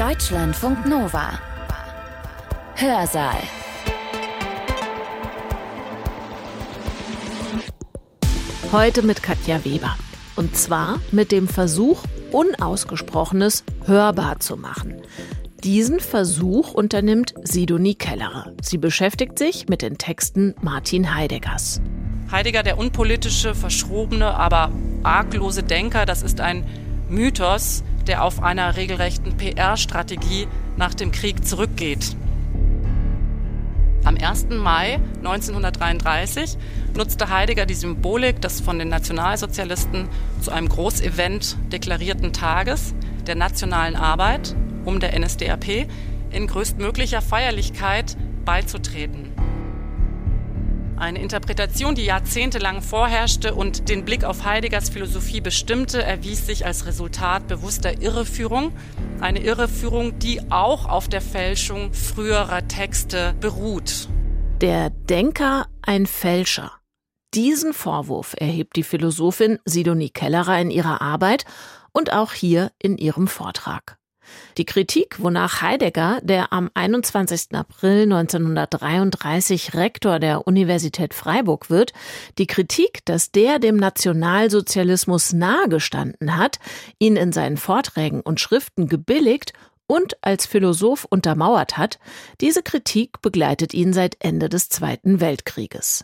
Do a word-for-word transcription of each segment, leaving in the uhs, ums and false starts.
Deutschlandfunk Nova. Hörsaal. Heute mit Katja Weber. Und zwar mit dem Versuch, Unausgesprochenes hörbar zu machen. Diesen Versuch unternimmt Sidonie Kellerer. Sie beschäftigt sich mit den Texten Martin Heideggers. Heidegger, der unpolitische, verschrobene, aber arglose Denker, das ist ein Mythos, der auf einer regelrechten P R-Strategie nach dem Krieg zurückgeht. Am ersten Mai neunzehnhundertdreiunddreißig nutzte Heidegger die Symbolik des von den Nationalsozialisten zu einem Großevent deklarierten Tages der nationalen Arbeit, um der N S D A P in größtmöglicher Feierlichkeit beizutreten. Eine Interpretation, die jahrzehntelang vorherrschte und den Blick auf Heideggers Philosophie bestimmte, erwies sich als Resultat bewusster Irreführung. Eine Irreführung, die auch auf der Fälschung früherer Texte beruht. Der Denker ein Fälscher. Diesen Vorwurf erhebt die Philosophin Sidonie Kellerer in ihrer Arbeit und auch hier in ihrem Vortrag. Die Kritik, wonach Heidegger, der am einundzwanzigsten April neunzehnhundertdreiunddreißig Rektor der Universität Freiburg wird, die Kritik, dass der dem Nationalsozialismus nahegestanden hat, ihn in seinen Vorträgen und Schriften gebilligt und als Philosoph untermauert hat, diese Kritik begleitet ihn seit Ende des Zweiten Weltkrieges.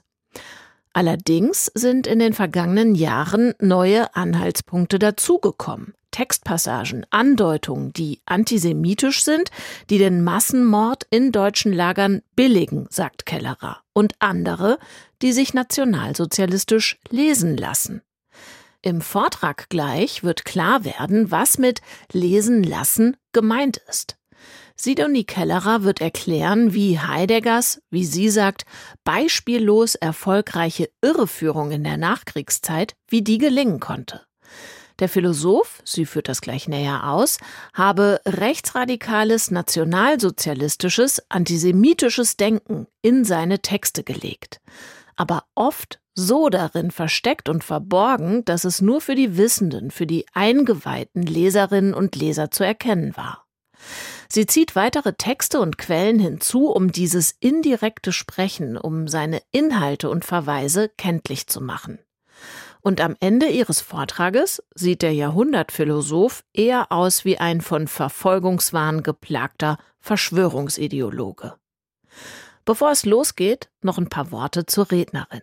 Allerdings sind in den vergangenen Jahren neue Anhaltspunkte dazugekommen. Textpassagen, Andeutungen, die antisemitisch sind, die den Massenmord in deutschen Lagern billigen, sagt Kellerer, und andere, die sich nationalsozialistisch lesen lassen. Im Vortrag gleich wird klar werden, was mit lesen lassen gemeint ist. Sidonie Kellerer wird erklären, wie Heideggers, wie sie sagt, beispiellos erfolgreiche Irreführung in der Nachkriegszeit, wie die gelingen konnte. Der Philosoph, sie führt das gleich näher aus, habe rechtsradikales, nationalsozialistisches, antisemitisches Denken in seine Texte gelegt. Aber oft so darin versteckt und verborgen, dass es nur für die Wissenden, für die eingeweihten Leserinnen und Leser zu erkennen war. Sie zieht weitere Texte und Quellen hinzu, um dieses indirekte Sprechen, um seine Inhalte und Verweise kenntlich zu machen. Und am Ende ihres Vortrages sieht der Jahrhundertphilosoph eher aus wie ein von Verfolgungswahn geplagter Verschwörungsideologe. Bevor es losgeht, noch ein paar Worte zur Rednerin.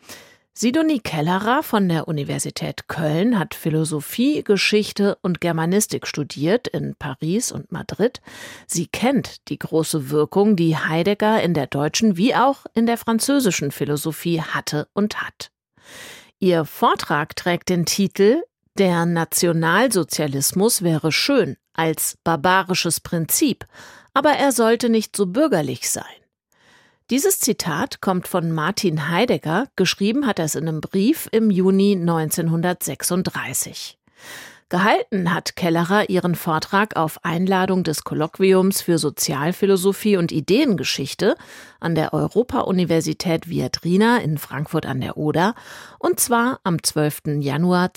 Sidonie Kellerer von der Universität Köln hat Philosophie, Geschichte und Germanistik studiert in Paris und Madrid. Sie kennt die große Wirkung, die Heidegger in der deutschen wie auch in der französischen Philosophie hatte und hat. Ihr Vortrag trägt den Titel »Der Nationalsozialismus wäre schön als barbarisches Prinzip, aber er sollte nicht so bürgerlich sein.« Dieses Zitat kommt von Martin Heidegger, geschrieben hat er es in einem Brief im Juni neunzehnhundertsechsunddreißig. Gehalten hat Kellerer ihren Vortrag auf Einladung des Kolloquiums für Sozialphilosophie und Ideengeschichte an der Europa-Universität Viadrina in Frankfurt an der Oder, und zwar am zwölften Januar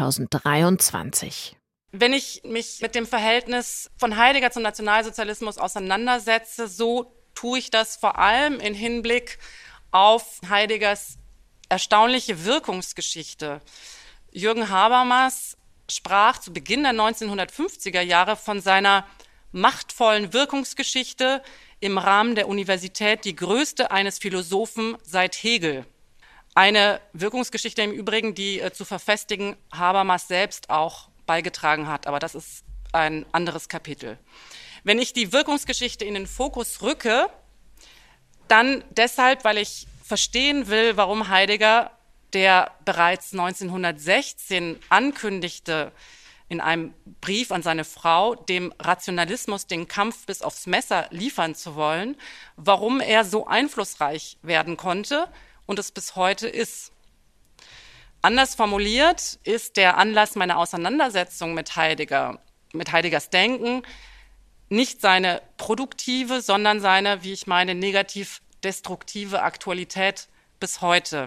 zweitausenddreiundzwanzig. Wenn ich mich mit dem Verhältnis von Heidegger zum Nationalsozialismus auseinandersetze, so tue ich das vor allem in Hinblick auf Heideggers erstaunliche Wirkungsgeschichte. Jürgen Habermas sprach zu Beginn der neunzehnhundertfünfziger Jahre von seiner machtvollen Wirkungsgeschichte im Rahmen der Universität, die größte eines Philosophen seit Hegel. Eine Wirkungsgeschichte im Übrigen, die äh, zu verfestigen Habermas selbst auch beigetragen hat, aber das ist ein anderes Kapitel. Wenn ich die Wirkungsgeschichte in den Fokus rücke, dann deshalb, weil ich verstehen will, warum Heidegger, der bereits neunzehnhundertsechzehn ankündigte, in einem Brief an seine Frau, dem Rationalismus den Kampf bis aufs Messer liefern zu wollen, warum er so einflussreich werden konnte und es bis heute ist. Anders formuliert ist der Anlass meiner Auseinandersetzung mit Heidegger, mit Heideggers Denken, nicht seine produktive, sondern seine, wie ich meine, negativ-destruktive Aktualität bis heute.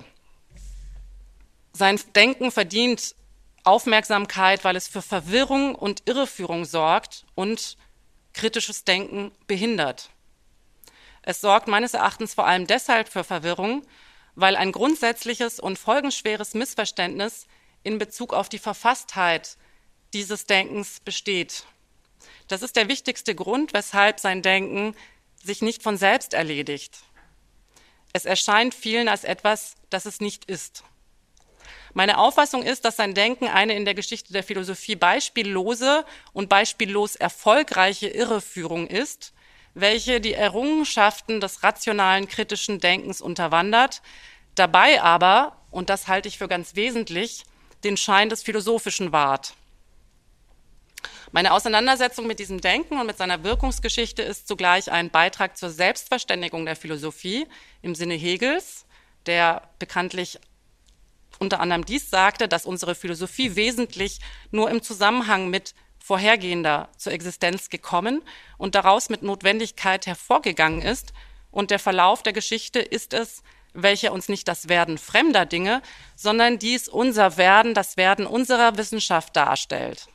Sein Denken verdient Aufmerksamkeit, weil es für Verwirrung und Irreführung sorgt und kritisches Denken behindert. Es sorgt meines Erachtens vor allem deshalb für Verwirrung, weil ein grundsätzliches und folgenschweres Missverständnis in Bezug auf die Verfasstheit dieses Denkens besteht. Das ist der wichtigste Grund, weshalb sein Denken sich nicht von selbst erledigt. Es erscheint vielen als etwas, das es nicht ist. Meine Auffassung ist, dass sein Denken eine in der Geschichte der Philosophie beispiellose und beispiellos erfolgreiche Irreführung ist, welche die Errungenschaften des rationalen kritischen Denkens unterwandert, dabei aber, und das halte ich für ganz wesentlich, den Schein des Philosophischen wahrt. Meine Auseinandersetzung mit diesem Denken und mit seiner Wirkungsgeschichte ist zugleich ein Beitrag zur Selbstverständigung der Philosophie im Sinne Hegels, der bekanntlich unter anderem dies sagte, dass unsere Philosophie wesentlich nur im Zusammenhang mit vorhergehender zur Existenz gekommen und daraus mit Notwendigkeit hervorgegangen ist. Und der Verlauf der Geschichte ist es, welcher uns nicht das Werden fremder Dinge, sondern dies unser Werden, das Werden unserer Wissenschaft darstellt.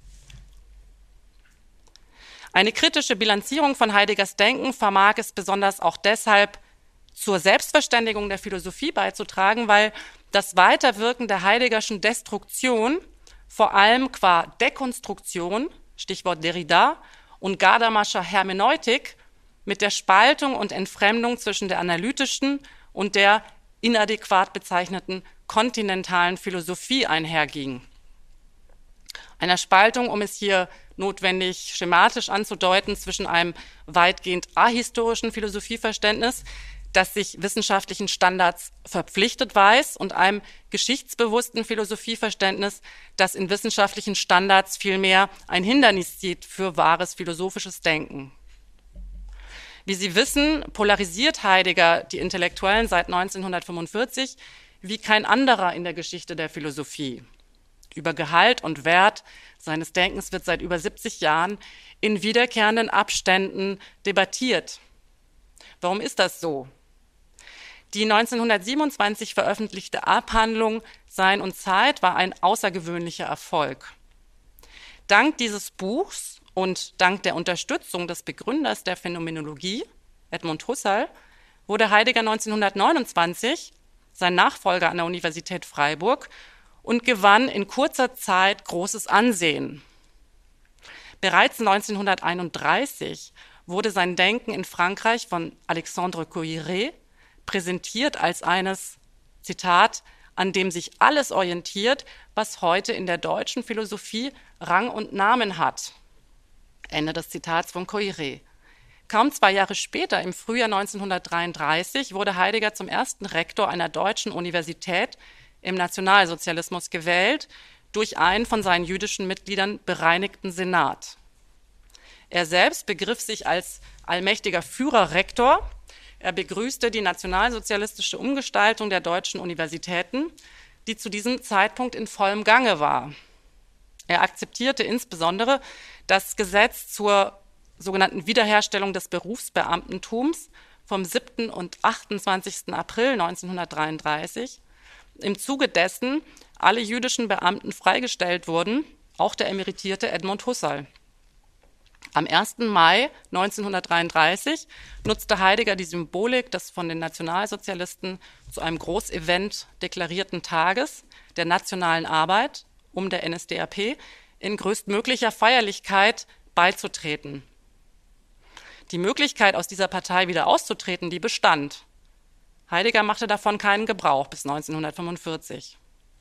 Eine kritische Bilanzierung von Heideggers Denken vermag es besonders auch deshalb zur Selbstverständigung der Philosophie beizutragen, weil das Weiterwirken der Heideggerschen Destruktion vor allem qua Dekonstruktion, Stichwort Derrida, und Gadamerscher Hermeneutik mit der Spaltung und Entfremdung zwischen der analytischen und der inadäquat bezeichneten kontinentalen Philosophie einherging. Einer Spaltung, um es hier notwendig schematisch anzudeuten, zwischen einem weitgehend ahistorischen Philosophieverständnis, das sich wissenschaftlichen Standards verpflichtet weiß, und einem geschichtsbewussten Philosophieverständnis, das in wissenschaftlichen Standards vielmehr ein Hindernis sieht für wahres philosophisches Denken. Wie Sie wissen, polarisiert Heidegger die Intellektuellen seit neunzehnhundertfünfundvierzig wie kein anderer in der Geschichte der Philosophie. Über Gehalt und Wert seines Denkens wird seit über siebzig Jahren in wiederkehrenden Abständen debattiert. Warum ist das so? Die neunzehnhundertsiebenundzwanzig veröffentlichte Abhandlung Sein und Zeit war ein außergewöhnlicher Erfolg. Dank dieses Buchs und dank der Unterstützung des Begründers der Phänomenologie, Edmund Husserl, wurde Heidegger neunzehnhundertneunundzwanzig sein Nachfolger an der Universität Freiburg und gewann in kurzer Zeit großes Ansehen. Bereits neunzehnhunderteinunddreißig wurde sein Denken in Frankreich von Alexandre Coiré präsentiert als eines, Zitat, an dem sich alles orientiert, was heute in der deutschen Philosophie Rang und Namen hat. Ende des Zitats von Coiré. Kaum zwei Jahre später, im Frühjahr neunzehnhundertdreiunddreißig, wurde Heidegger zum ersten Rektor einer deutschen Universität im Nationalsozialismus gewählt, durch einen von seinen jüdischen Mitgliedern bereinigten Senat. Er selbst begriff sich als allmächtiger Führerrektor. Er begrüßte die nationalsozialistische Umgestaltung der deutschen Universitäten, die zu diesem Zeitpunkt in vollem Gange war. Er akzeptierte insbesondere das Gesetz zur sogenannten Wiederherstellung des Berufsbeamtentums vom siebten und achtundzwanzigsten April neunzehnhundertdreiunddreißig, im Zuge dessen alle jüdischen Beamten freigestellt wurden, auch der emeritierte Edmund Husserl. Am ersten Mai neunzehnhundertdreiunddreißig nutzte Heidegger die Symbolik des von den Nationalsozialisten zu einem Großevent deklarierten Tages der nationalen Arbeit, um der N S D A P in größtmöglicher Feierlichkeit beizutreten. Die Möglichkeit, aus dieser Partei wieder auszutreten, die bestand. Heidegger machte davon keinen Gebrauch bis neunzehnhundertfünfundvierzig.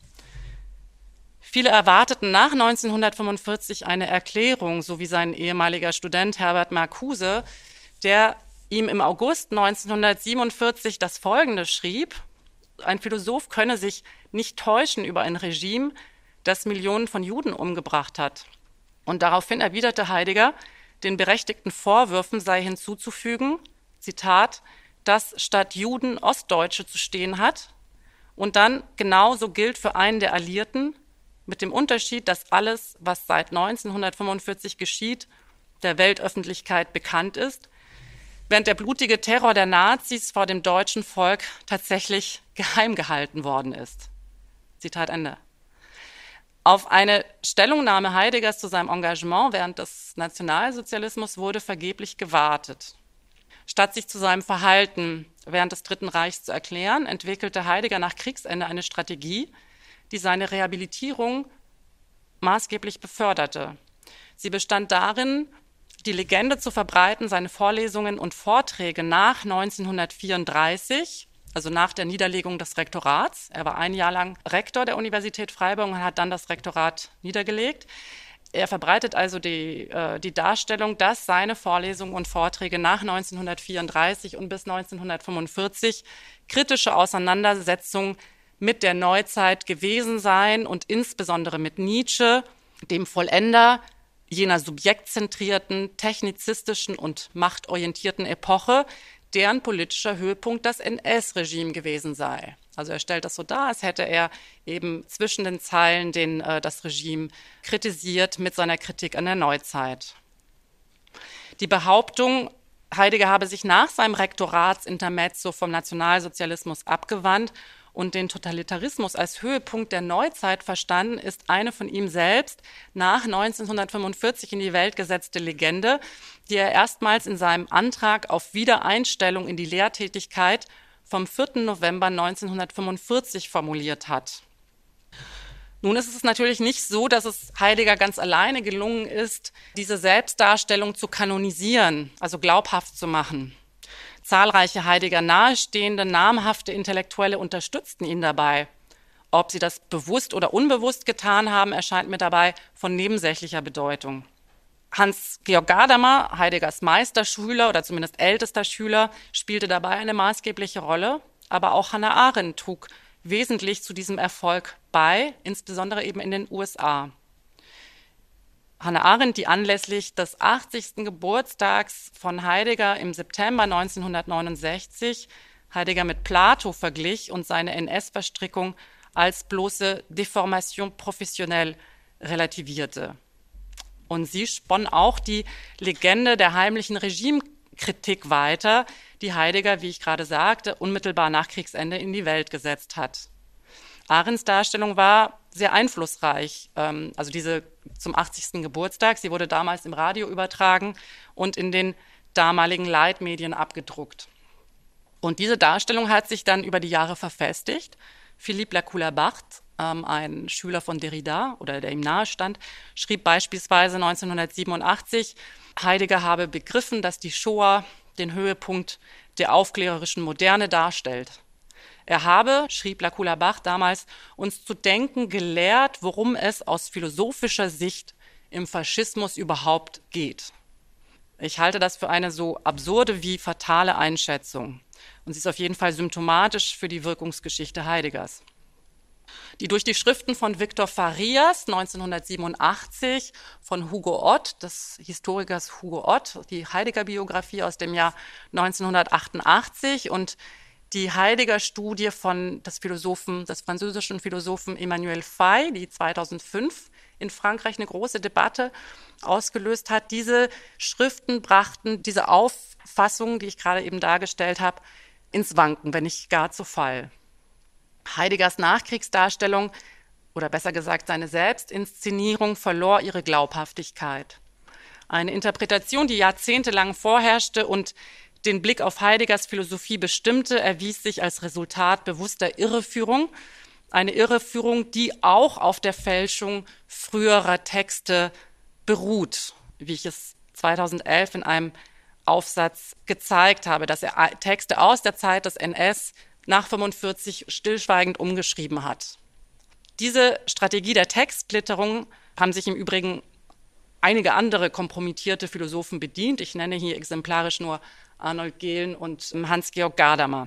Viele erwarteten nach neunzehnhundertfünfundvierzig eine Erklärung, so wie sein ehemaliger Student Herbert Marcuse, der ihm im August neunzehnhundertsiebenundvierzig das Folgende schrieb: Ein Philosoph könne sich nicht täuschen über ein Regime, das Millionen von Juden umgebracht hat. Und daraufhin erwiderte Heidegger, den berechtigten Vorwürfen sei hinzuzufügen, Zitat, dass statt Juden Ostdeutsche zu stehen hat, und dann genauso gilt für einen der Alliierten, mit dem Unterschied, dass alles, was seit neunzehnhundertfünfundvierzig geschieht, der Weltöffentlichkeit bekannt ist, während der blutige Terror der Nazis vor dem deutschen Volk tatsächlich geheim gehalten worden ist. Zitat Ende. Auf eine Stellungnahme Heideggers zu seinem Engagement während des Nationalsozialismus wurde vergeblich gewartet. Statt sich zu seinem Verhalten während des Dritten Reichs zu erklären, entwickelte Heidegger nach Kriegsende eine Strategie, die seine Rehabilitierung maßgeblich beförderte. Sie bestand darin, die Legende zu verbreiten, seine Vorlesungen und Vorträge nach neunzehnhundertvierunddreißig, also nach der Niederlegung des Rektorats. Er war ein Jahr lang Rektor der Universität Freiburg und hat dann das Rektorat niedergelegt. Er verbreitet also die, äh, die Darstellung, dass seine Vorlesungen und Vorträge nach neunzehnhundertvierunddreißig und bis neunzehnhundertfünfundvierzig kritische Auseinandersetzungen mit der Neuzeit gewesen seien und insbesondere mit Nietzsche, dem Vollender jener subjektzentrierten, technizistischen und machtorientierten Epoche, deren politischer Höhepunkt das N S-Regime gewesen sei. Also er stellt das so dar, als hätte er eben zwischen den Zeilen den, äh, das Regime kritisiert mit seiner Kritik an der Neuzeit. Die Behauptung, Heidegger habe sich nach seinem Rektoratsintermezzo vom Nationalsozialismus abgewandt und den Totalitarismus als Höhepunkt der Neuzeit verstanden, ist eine von ihm selbst nach neunzehnhundertfünfundvierzig in die Welt gesetzte Legende, die er erstmals in seinem Antrag auf Wiedereinstellung in die Lehrtätigkeit vom vierten November neunzehnhundertfünfundvierzig formuliert hat. Nun ist es natürlich nicht so, dass es Heidegger ganz alleine gelungen ist, diese Selbstdarstellung zu kanonisieren, also glaubhaft zu machen. Zahlreiche Heidegger nahestehende, namhafte Intellektuelle unterstützten ihn dabei. Ob sie das bewusst oder unbewusst getan haben, erscheint mir dabei von nebensächlicher Bedeutung. Hans-Georg Gadamer, Heideggers Meisterschüler oder zumindest ältester Schüler, spielte dabei eine maßgebliche Rolle, aber auch Hannah Arendt trug wesentlich zu diesem Erfolg bei, insbesondere eben in den U S A. Hannah Arendt, die anlässlich des achtzigsten Geburtstags von Heidegger im September neunzehnhundertneunundsechzig Heidegger mit Plato verglich und seine N S-Verstrickung als bloße Deformation professionelle relativierte. Und sie spann auch die Legende der heimlichen Regimekritik weiter, die Heidegger, wie ich gerade sagte, unmittelbar nach Kriegsende in die Welt gesetzt hat. Arendts Darstellung war sehr einflussreich, also diese zum achtzigsten Geburtstag. Sie wurde damals im Radio übertragen und in den damaligen Leitmedien abgedruckt. Und diese Darstellung hat sich dann über die Jahre verfestigt. Philippe Lacoue-Labarthe, ähm, ein Schüler von Derrida oder der ihm nahestand, schrieb beispielsweise neunzehnhundertsiebenundachtzig, Heidegger habe begriffen, dass die Shoah den Höhepunkt der aufklärerischen Moderne darstellt. Er habe, schrieb Lacoue-Labarthe damals, uns zu denken gelehrt, worum es aus philosophischer Sicht im Faschismus überhaupt geht. Ich halte das für eine so absurde wie fatale Einschätzung. Und sie ist auf jeden Fall symptomatisch für die Wirkungsgeschichte Heideggers. Die durch die Schriften von Victor Farias neunzehnhundertsiebenundachtzig, von Hugo Ott, des Historikers Hugo Ott, die Heidegger-Biografie aus dem Jahr neunzehnhundertachtundachtzig und die Heidegger-Studie von des Philosophen, des französischen Philosophen Emmanuel Faye, die zweitausendfünf in Frankreich eine große Debatte ausgelöst hat. Diese Schriften brachten diese Auffassung, die ich gerade eben dargestellt habe, ins Wanken, wenn nicht gar zu Fall. Heideggers Nachkriegsdarstellung, oder besser gesagt seine Selbstinszenierung, verlor ihre Glaubhaftigkeit. Eine Interpretation, die jahrzehntelang vorherrschte und den Blick auf Heideggers Philosophie bestimmte, erwies sich als Resultat bewusster Irreführung. Eine Irreführung, die auch auf der Fälschung früherer Texte beruht, wie ich es zweitausendelf in einem Aufsatz gezeigt habe, dass er Texte aus der Zeit des N S nach fünfundvierzig stillschweigend umgeschrieben hat. Diese Strategie der Textglitterung haben sich im Übrigen einige andere kompromittierte Philosophen bedient. Ich nenne hier exemplarisch nur Arnold Gehlen und Hans-Georg Gadamer.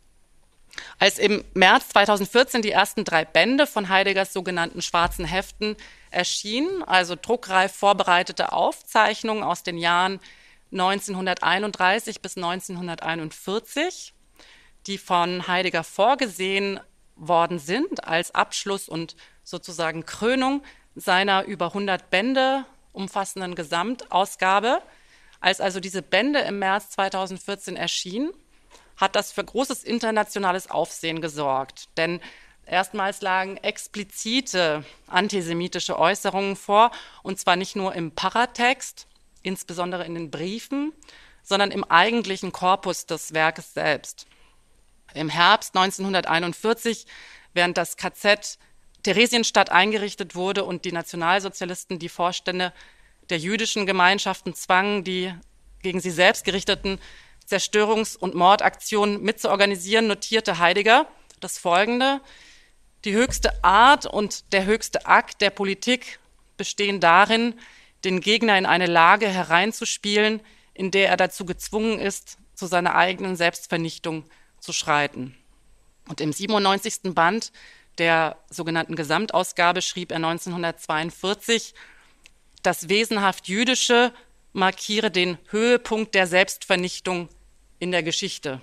Als im März zweitausendvierzehn die ersten drei Bände von Heideggers sogenannten schwarzen Heften erschienen, also druckreif vorbereitete Aufzeichnungen aus den Jahren neunzehnhunderteinunddreißig bis neunzehnhunderteinundvierzig, die von Heidegger vorgesehen worden sind als Abschluss und sozusagen Krönung seiner über hundert Bände umfassenden Gesamtausgabe. Als also diese Bände im März zweitausendvierzehn erschienen, hat das für großes internationales Aufsehen gesorgt. Denn Erstmals lagen explizite antisemitische Äußerungen vor, und zwar nicht nur im Paratext, insbesondere in den Briefen, sondern im eigentlichen Korpus des Werkes selbst. Im Herbst neunzehnhunderteinundvierzig, während das K Z Theresienstadt eingerichtet wurde und die Nationalsozialisten die Vorstände der jüdischen Gemeinschaften zwangen, die gegen sie selbst gerichteten Zerstörungs- und Mordaktionen mitzuorganisieren, notierte Heidegger das Folgende: Die höchste Art und der höchste Akt der Politik bestehen darin, den Gegner in eine Lage hereinzuspielen, in der er dazu gezwungen ist, zu seiner eigenen Selbstvernichtung zu schreiten. Und im siebenundneunzigsten Band der sogenannten Gesamtausgabe schrieb er neunzehnhundertzweiundvierzig, das wesenhaft Jüdische markiere den Höhepunkt der Selbstvernichtung in der Geschichte.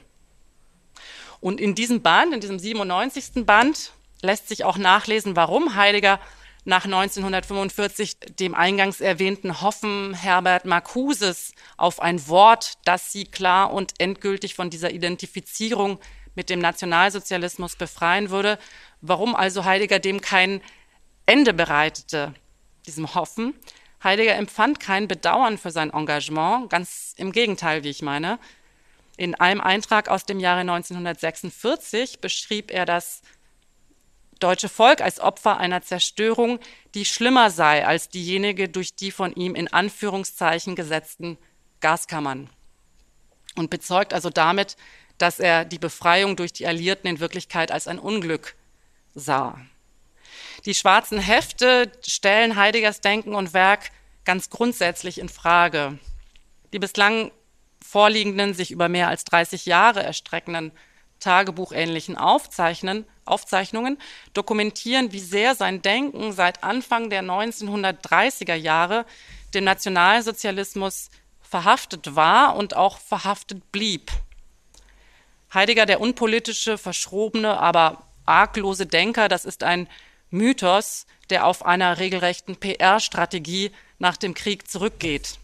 Und in diesem Band, in diesem siebenundneunzigsten Band, lässt sich auch nachlesen, warum Heidegger nach neunzehnhundertfünfundvierzig dem eingangs erwähnten Hoffen Herbert Marcuses auf ein Wort, das sie klar und endgültig von dieser Identifizierung mit dem Nationalsozialismus befreien würde, warum also Heidegger dem kein Ende bereitete, diesem Hoffen. Heidegger empfand kein Bedauern für sein Engagement, ganz im Gegenteil, wie ich meine. In einem Eintrag aus dem Jahre neunzehnhundertsechsundvierzig beschrieb er das deutsche Volk als Opfer einer Zerstörung, die schlimmer sei als diejenige durch die von ihm in Anführungszeichen gesetzten Gaskammern. Und bezeugt also damit, dass er die Befreiung durch die Alliierten in Wirklichkeit als ein Unglück sah. Die schwarzen Hefte stellen Heideggers Denken und Werk ganz grundsätzlich in Frage. Die bislang vorliegenden, sich über mehr als dreißig Jahre erstreckenden tagebuchähnlichen Aufzeichnen, Aufzeichnungen dokumentieren, wie sehr sein Denken seit Anfang der neunzehnhundertdreißiger Jahre dem Nationalsozialismus verhaftet war und auch verhaftet blieb. Heidegger, der unpolitische, verschrobene, aber arglose Denker, das ist ein Mythos, der auf einer regelrechten P R-Strategie nach dem Krieg zurückgeht.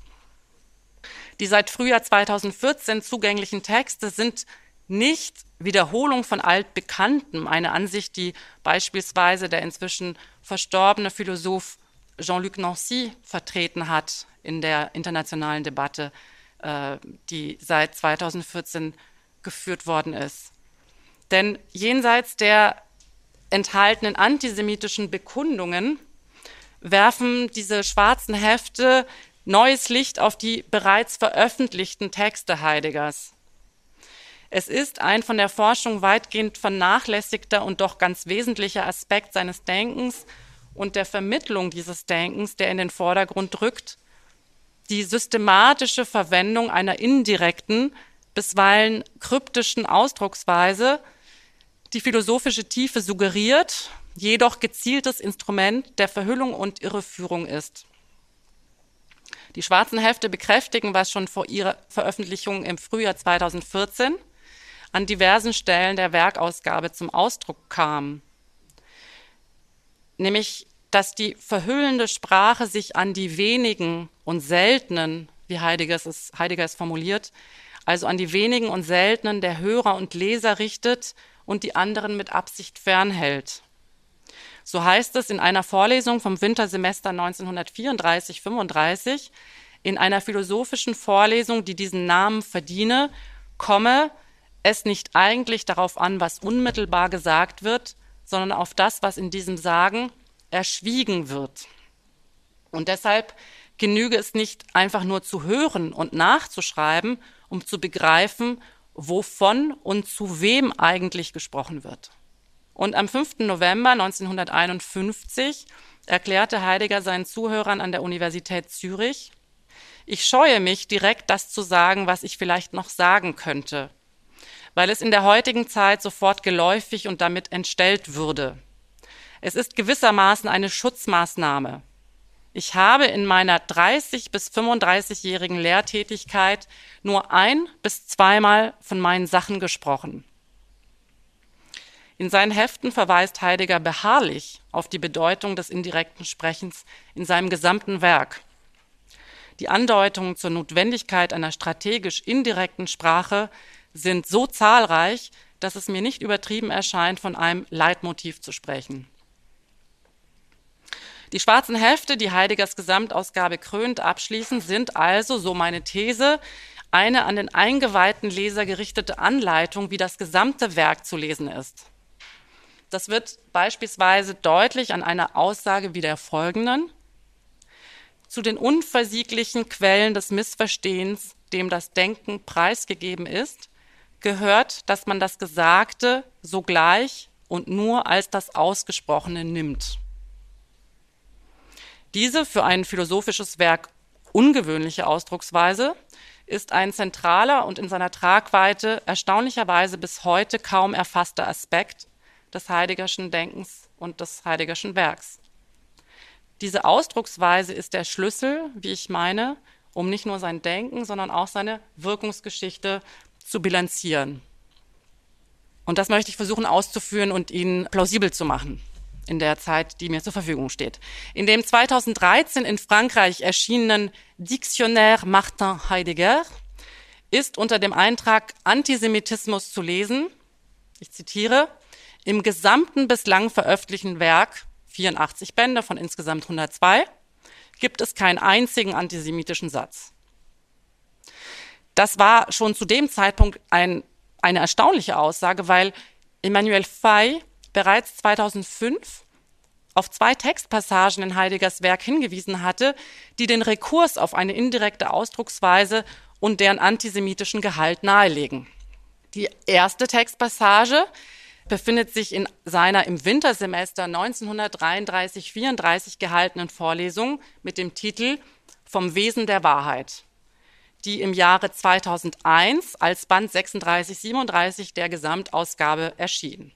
Die seit Frühjahr zweitausendvierzehn zugänglichen Texte sind nicht Wiederholung von Altbekanntem, eine Ansicht, die beispielsweise der inzwischen verstorbene Philosoph Jean-Luc Nancy vertreten hat in der internationalen Debatte, äh, die seit zweitausendvierzehn geführt worden ist. Denn jenseits der enthaltenen antisemitischen Bekundungen werfen diese schwarzen Hefte neues Licht auf die bereits veröffentlichten Texte Heideggers. Es ist ein von der Forschung weitgehend vernachlässigter und doch ganz wesentlicher Aspekt seines Denkens und der Vermittlung dieses Denkens, der in den Vordergrund rückt, die systematische Verwendung einer indirekten, bisweilen kryptischen Ausdrucksweise, die philosophische Tiefe suggeriert, jedoch gezieltes Instrument der Verhüllung und Irreführung ist. Die schwarzen Hefte bekräftigen, was schon vor ihrer Veröffentlichung im Frühjahr zweitausendvierzehn an diversen Stellen der Werkausgabe zum Ausdruck kam. Nämlich, dass die verhüllende Sprache sich an die wenigen und seltenen, wie Heidegger es, Heidegger es formuliert, also an die wenigen und seltenen der Hörer und Leser richtet und die anderen mit Absicht fernhält. So heißt es in einer Vorlesung vom Wintersemester neunzehnhundertvierunddreißig fünfunddreißig, in einer philosophischen Vorlesung, die diesen Namen verdiene, komme es nicht eigentlich darauf an, was unmittelbar gesagt wird, sondern auf das, was in diesem Sagen erschwiegen wird. Und deshalb genüge es nicht einfach nur zu hören und nachzuschreiben, um zu begreifen, wovon und zu wem eigentlich gesprochen wird. Und am fünften November neunzehnhunderteinundfünfzig erklärte Heidegger seinen Zuhörern an der Universität Zürich: Ich scheue mich, direkt das zu sagen, was ich vielleicht noch sagen könnte, weil es in der heutigen Zeit sofort geläufig und damit entstellt würde. Es ist gewissermaßen eine Schutzmaßnahme. Ich habe in meiner dreißig- bis fünfunddreißigjährigen Lehrtätigkeit nur ein- bis zweimal von meinen Sachen gesprochen. In seinen Heften verweist Heidegger beharrlich auf die Bedeutung des indirekten Sprechens in seinem gesamten Werk. Die Andeutungen zur Notwendigkeit einer strategisch indirekten Sprache sind so zahlreich, dass es mir nicht übertrieben erscheint, von einem Leitmotiv zu sprechen. Die schwarzen Hefte, die Heideggers Gesamtausgabe krönt abschließen, sind also, so meine These, eine an den eingeweihten Leser gerichtete Anleitung, wie das gesamte Werk zu lesen ist. Das wird beispielsweise deutlich an einer Aussage wie der folgenden: Zu den unversieglichen Quellen des Missverstehens, dem das Denken preisgegeben ist, gehört, dass man das Gesagte sogleich und nur als das Ausgesprochene nimmt. Diese für ein philosophisches Werk ungewöhnliche Ausdrucksweise ist ein zentraler und in seiner Tragweite erstaunlicherweise bis heute kaum erfasster Aspekt des Heideggerschen Denkens und des Heideggerschen Werks. Diese Ausdrucksweise ist der Schlüssel, wie ich meine, um nicht nur sein Denken, sondern auch seine Wirkungsgeschichte zu bilanzieren. Und das möchte ich versuchen auszuführen und Ihnen plausibel zu machen in der Zeit, die mir zur Verfügung steht. In dem zweitausenddreizehn in Frankreich erschienenen Dictionnaire Martin Heidegger ist unter dem Eintrag Antisemitismus zu lesen, ich zitiere, im gesamten bislang veröffentlichten Werk, vierundachtzig Bände von insgesamt hundertzwei, gibt es keinen einzigen antisemitischen Satz. Das war schon zu dem Zeitpunkt ein, eine erstaunliche Aussage, weil Emmanuel Faye bereits zweitausendfünf auf zwei Textpassagen in Heideggers Werk hingewiesen hatte, die den Rekurs auf eine indirekte Ausdrucksweise und deren antisemitischen Gehalt nahelegen. Die erste Textpassage befindet sich in seiner im Wintersemester neunzehnhundertdreiunddreißig vierunddreißig gehaltenen Vorlesung mit dem Titel Vom Wesen der Wahrheit, die im Jahre zweitausendeins als Band sechsunddreißig siebenunddreißig der Gesamtausgabe erschien.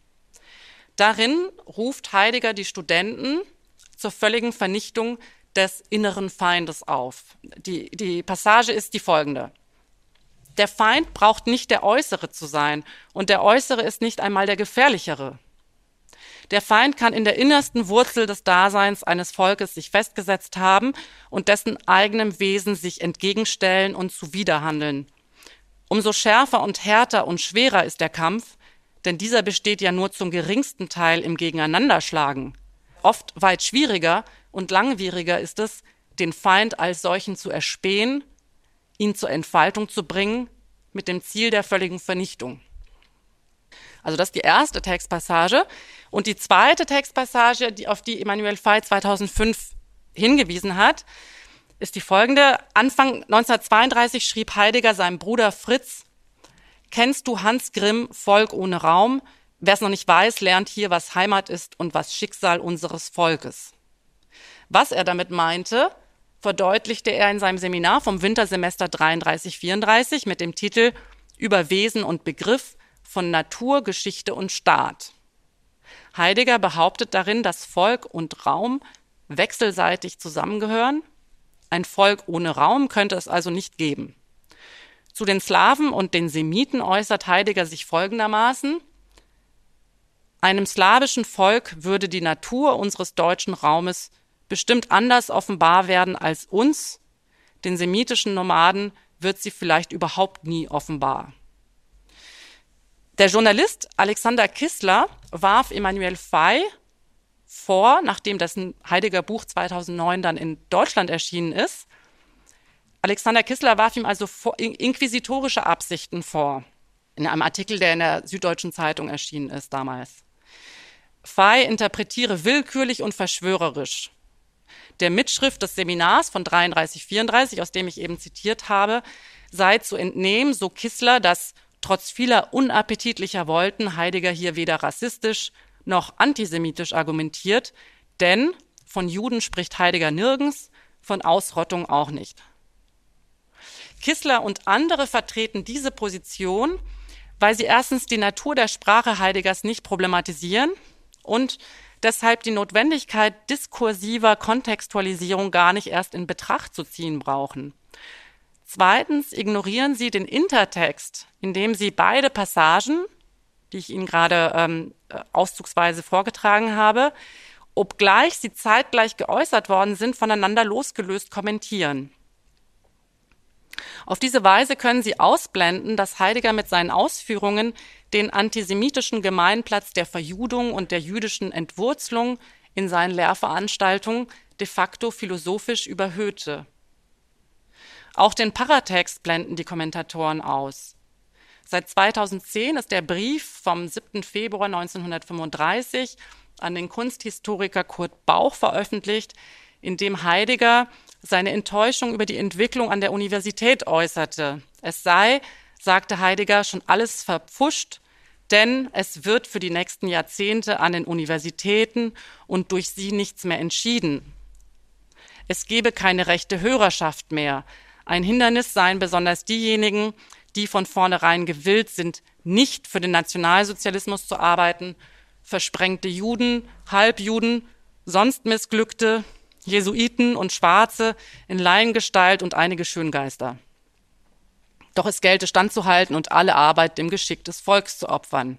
Darin ruft Heidegger die Studenten zur völligen Vernichtung des inneren Feindes auf. Die, die Passage ist die folgende: Der Feind braucht nicht der Äußere zu sein, und der Äußere ist nicht einmal der Gefährlichere. Der Feind kann in der innersten Wurzel des Daseins eines Volkes sich festgesetzt haben und dessen eigenem Wesen sich entgegenstellen und zuwiderhandeln. Umso schärfer und härter und schwerer ist der Kampf, denn dieser besteht ja nur zum geringsten Teil im Gegeneinanderschlagen. Oft weit schwieriger und langwieriger ist es, den Feind als solchen zu erspähen, ihn zur Entfaltung zu bringen, mit dem Ziel der völligen Vernichtung. Also das ist die erste Textpassage. Und die zweite Textpassage, die, auf die Emmanuel Faye zweitausendfünf hingewiesen hat, ist die folgende. Anfang neunzehnhundertzweiunddreißig schrieb Heidegger seinem Bruder Fritz: Kennst du Hans Grimm, Volk ohne Raum? Wer es noch nicht weiß, lernt hier, was Heimat ist und was Schicksal unseres Volkes. Was er damit meinte, verdeutlichte er in seinem Seminar vom Wintersemester dreiunddreißig vierunddreißig mit dem Titel Über Wesen und Begriff von Natur, Geschichte und Staat. Heidegger behauptet darin, dass Volk und Raum wechselseitig zusammengehören. Ein Volk ohne Raum könnte es also nicht geben. Zu den Slawen und den Semiten äußert Heidegger sich folgendermaßen: Einem slawischen Volk würde die Natur unseres deutschen Raumes bestimmt anders offenbar werden als uns, den semitischen Nomaden wird sie vielleicht überhaupt nie offenbar. Der Journalist Alexander Kissler warf Emmanuel Faye vor, nachdem dessen Heidegger-Buch zweitausendneun dann in Deutschland erschienen ist. Alexander Kissler warf ihm also vor, inquisitorische Absichten vor, in einem Artikel, der in der Süddeutschen Zeitung erschienen ist damals. Faye interpretiere willkürlich und verschwörerisch. Der Mitschrift des Seminars von dreiunddreißig vierunddreißig, aus dem ich eben zitiert habe, sei zu entnehmen, so Kissler, dass trotz vieler unappetitlicher Wolken Heidegger hier weder rassistisch noch antisemitisch argumentiert, denn von Juden spricht Heidegger nirgends, von Ausrottung auch nicht. Kissler und andere vertreten diese Position, weil sie erstens die Natur der Sprache Heideggers nicht problematisieren und deshalb die Notwendigkeit diskursiver Kontextualisierung gar nicht erst in Betracht zu ziehen brauchen. Zweitens ignorieren sie den Intertext, indem sie beide Passagen, die ich Ihnen gerade ähm, auszugsweise vorgetragen habe, obgleich sie zeitgleich geäußert worden sind, voneinander losgelöst kommentieren. Auf diese Weise können Sie ausblenden, dass Heidegger mit seinen Ausführungen den antisemitischen Gemeinplatz der Verjudung und der jüdischen Entwurzelung in seinen Lehrveranstaltungen de facto philosophisch überhöhte. Auch den Paratext blenden die Kommentatoren aus. Seit zweitausendzehn ist der Brief vom siebten Februar neunzehnhundertfünfunddreißig an den Kunsthistoriker Kurt Bauch veröffentlicht, in dem Heidegger seine Enttäuschung über die Entwicklung an der Universität äußerte. Es sei, sagte Heidegger, schon alles verpfuscht, denn es wird für die nächsten Jahrzehnte an den Universitäten und durch sie nichts mehr entschieden. Es gebe keine rechte Hörerschaft mehr. Ein Hindernis seien besonders diejenigen, die von vornherein gewillt sind, nicht für den Nationalsozialismus zu arbeiten, versprengte Juden, Halbjuden, sonst Missglückte, Jesuiten und Schwarze in Laiengestalt und einige Schöngeister. Doch es gelte standzuhalten und alle Arbeit dem Geschick des Volks zu opfern.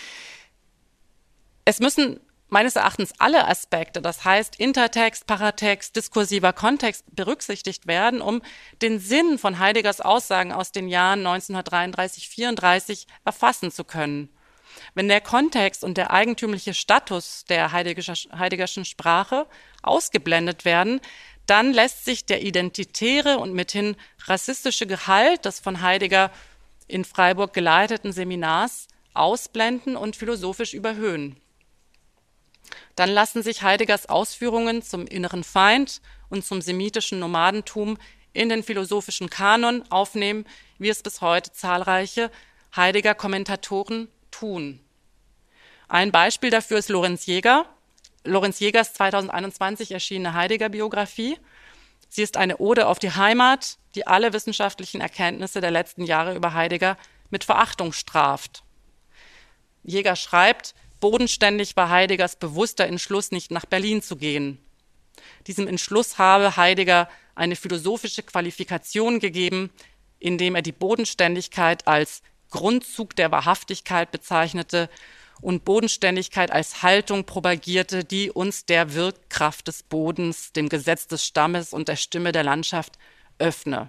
Es müssen meines Erachtens alle Aspekte, das heißt Intertext, Paratext, diskursiver Kontext, berücksichtigt werden, um den Sinn von Heideggers Aussagen aus den Jahren neunzehnhundertdreiunddreißig, vierunddreißig erfassen zu können. Wenn der Kontext und der eigentümliche Status der Heideggerschen Sprache ausgeblendet werden, dann lässt sich der identitäre und mithin rassistische Gehalt des von Heidegger in Freiburg geleiteten Seminars ausblenden und philosophisch überhöhen. Dann lassen sich Heideggers Ausführungen zum inneren Feind und zum semitischen Nomadentum in den philosophischen Kanon aufnehmen, wie es bis heute zahlreiche Heidegger-Kommentatoren tun. Ein Beispiel dafür ist Lorenz Jäger. Lorenz Jägers zweitausendeinundzwanzig erschienene Heidegger-Biografie. Sie ist eine Ode auf die Heimat, die alle wissenschaftlichen Erkenntnisse der letzten Jahre über Heidegger mit Verachtung straft. Jäger schreibt, bodenständig war Heideggers bewusster Entschluss, nicht nach Berlin zu gehen. Diesem Entschluss habe Heidegger eine philosophische Qualifikation gegeben, indem er die Bodenständigkeit als Grundzug der Wahrhaftigkeit bezeichnete und Bodenständigkeit als Haltung propagierte, die uns der Wirkkraft des Bodens, dem Gesetz des Stammes und der Stimme der Landschaft öffne.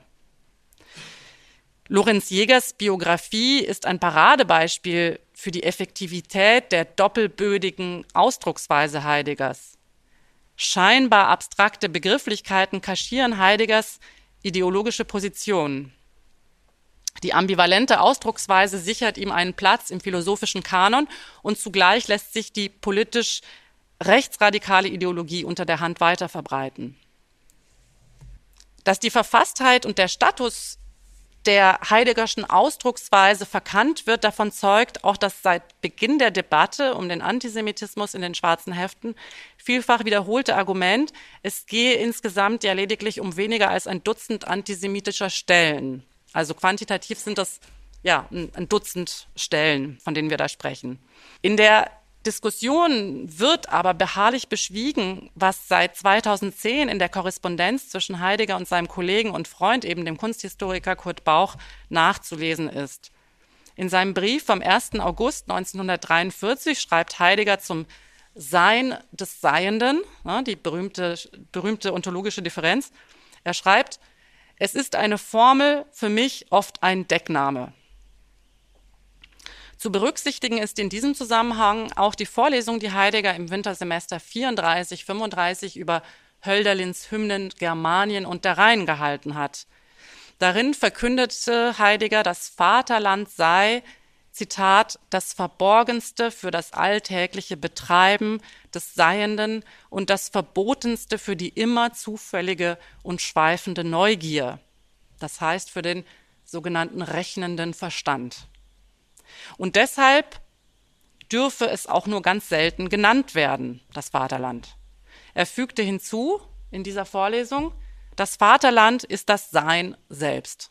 Lorenz Jägers Biografie ist ein Paradebeispiel für die Effektivität der doppelbödigen Ausdrucksweise Heideggers. Scheinbar abstrakte Begrifflichkeiten kaschieren Heideggers ideologische Position. Die ambivalente Ausdrucksweise sichert ihm einen Platz im philosophischen Kanon und zugleich lässt sich die politisch rechtsradikale Ideologie unter der Hand weiterverbreiten. Dass die Verfasstheit und der Status der Heideggerschen Ausdrucksweise verkannt wird, davon zeugt auch das seit Beginn der Debatte um den Antisemitismus in den schwarzen Heften vielfach wiederholte Argument, es gehe insgesamt ja lediglich um weniger als ein Dutzend antisemitischer Stellen. Also quantitativ sind das ja ein Dutzend Stellen, von denen wir da sprechen. In der Diskussion wird aber beharrlich beschwiegen, was seit zweitausendzehn in der Korrespondenz zwischen Heidegger und seinem Kollegen und Freund, eben dem Kunsthistoriker Kurt Bauch, nachzulesen ist. In seinem Brief vom ersten August neunzehnhundertdreiundvierzig schreibt Heidegger zum Sein des Seienden, die berühmte, berühmte ontologische Differenz. Er schreibt, es ist eine Formel, für mich oft ein Deckname. Zu berücksichtigen ist in diesem Zusammenhang auch die Vorlesung, die Heidegger im Wintersemester vierunddreißig, fünfunddreißig über Hölderlins Hymnen Germanien und der Rhein gehalten hat. Darin verkündete Heidegger, das Vaterland sei, Zitat, das Verborgenste für das alltägliche Betreiben des Seienden und das Verbotenste für die immer zufällige und schweifende Neugier. Das heißt für den sogenannten rechnenden Verstand. Und deshalb dürfe es auch nur ganz selten genannt werden, das Vaterland. Er fügte hinzu in dieser Vorlesung, das Vaterland ist das Sein selbst.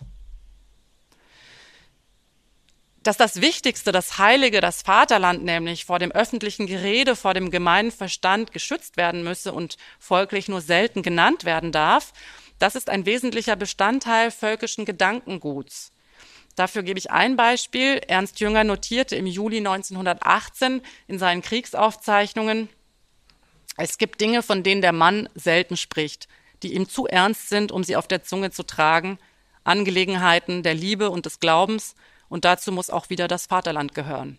Dass das Wichtigste, das Heilige, das Vaterland nämlich vor dem öffentlichen Gerede, vor dem gemeinen Verstand geschützt werden müsse und folglich nur selten genannt werden darf, das ist ein wesentlicher Bestandteil völkischen Gedankenguts. Dafür gebe ich ein Beispiel. Ernst Jünger notierte im Juli neunzehnhundertachtzehn in seinen Kriegsaufzeichnungen, es gibt Dinge, von denen der Mann selten spricht, die ihm zu ernst sind, um sie auf der Zunge zu tragen, Angelegenheiten der Liebe und des Glaubens, und dazu muss auch wieder das Vaterland gehören.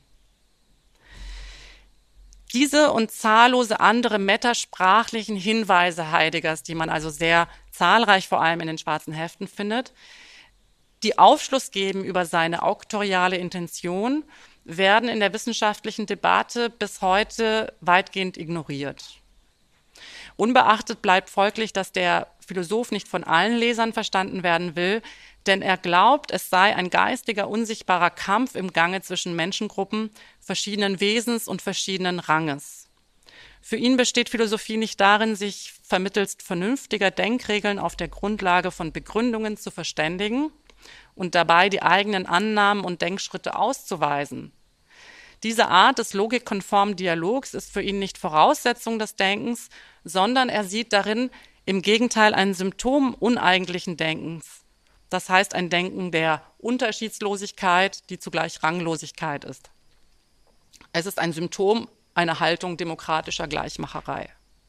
Diese und zahllose andere metasprachlichen Hinweise Heideggers, die man also sehr zahlreich vor allem in den schwarzen Heften findet, die Aufschluss geben über seine auktoriale Intention, werden in der wissenschaftlichen Debatte bis heute weitgehend ignoriert. Unbeachtet bleibt folglich, dass der Philosoph nicht von allen Lesern verstanden werden will, denn er glaubt, es sei ein geistiger, unsichtbarer Kampf im Gange zwischen Menschengruppen verschiedenen Wesens und verschiedenen Ranges. Für ihn besteht Philosophie nicht darin, sich vermittelst vernünftiger Denkregeln auf der Grundlage von Begründungen zu verständigen und dabei die eigenen Annahmen und Denkschritte auszuweisen. Diese Art des logikkonformen Dialogs ist für ihn nicht Voraussetzung des Denkens, sondern er sieht darin im Gegenteil ein Symptom uneigentlichen Denkens. Das heißt ein Denken der Unterschiedslosigkeit, die zugleich Ranglosigkeit ist. Es ist ein Symptom einer Haltung demokratischer Gleichmacherei.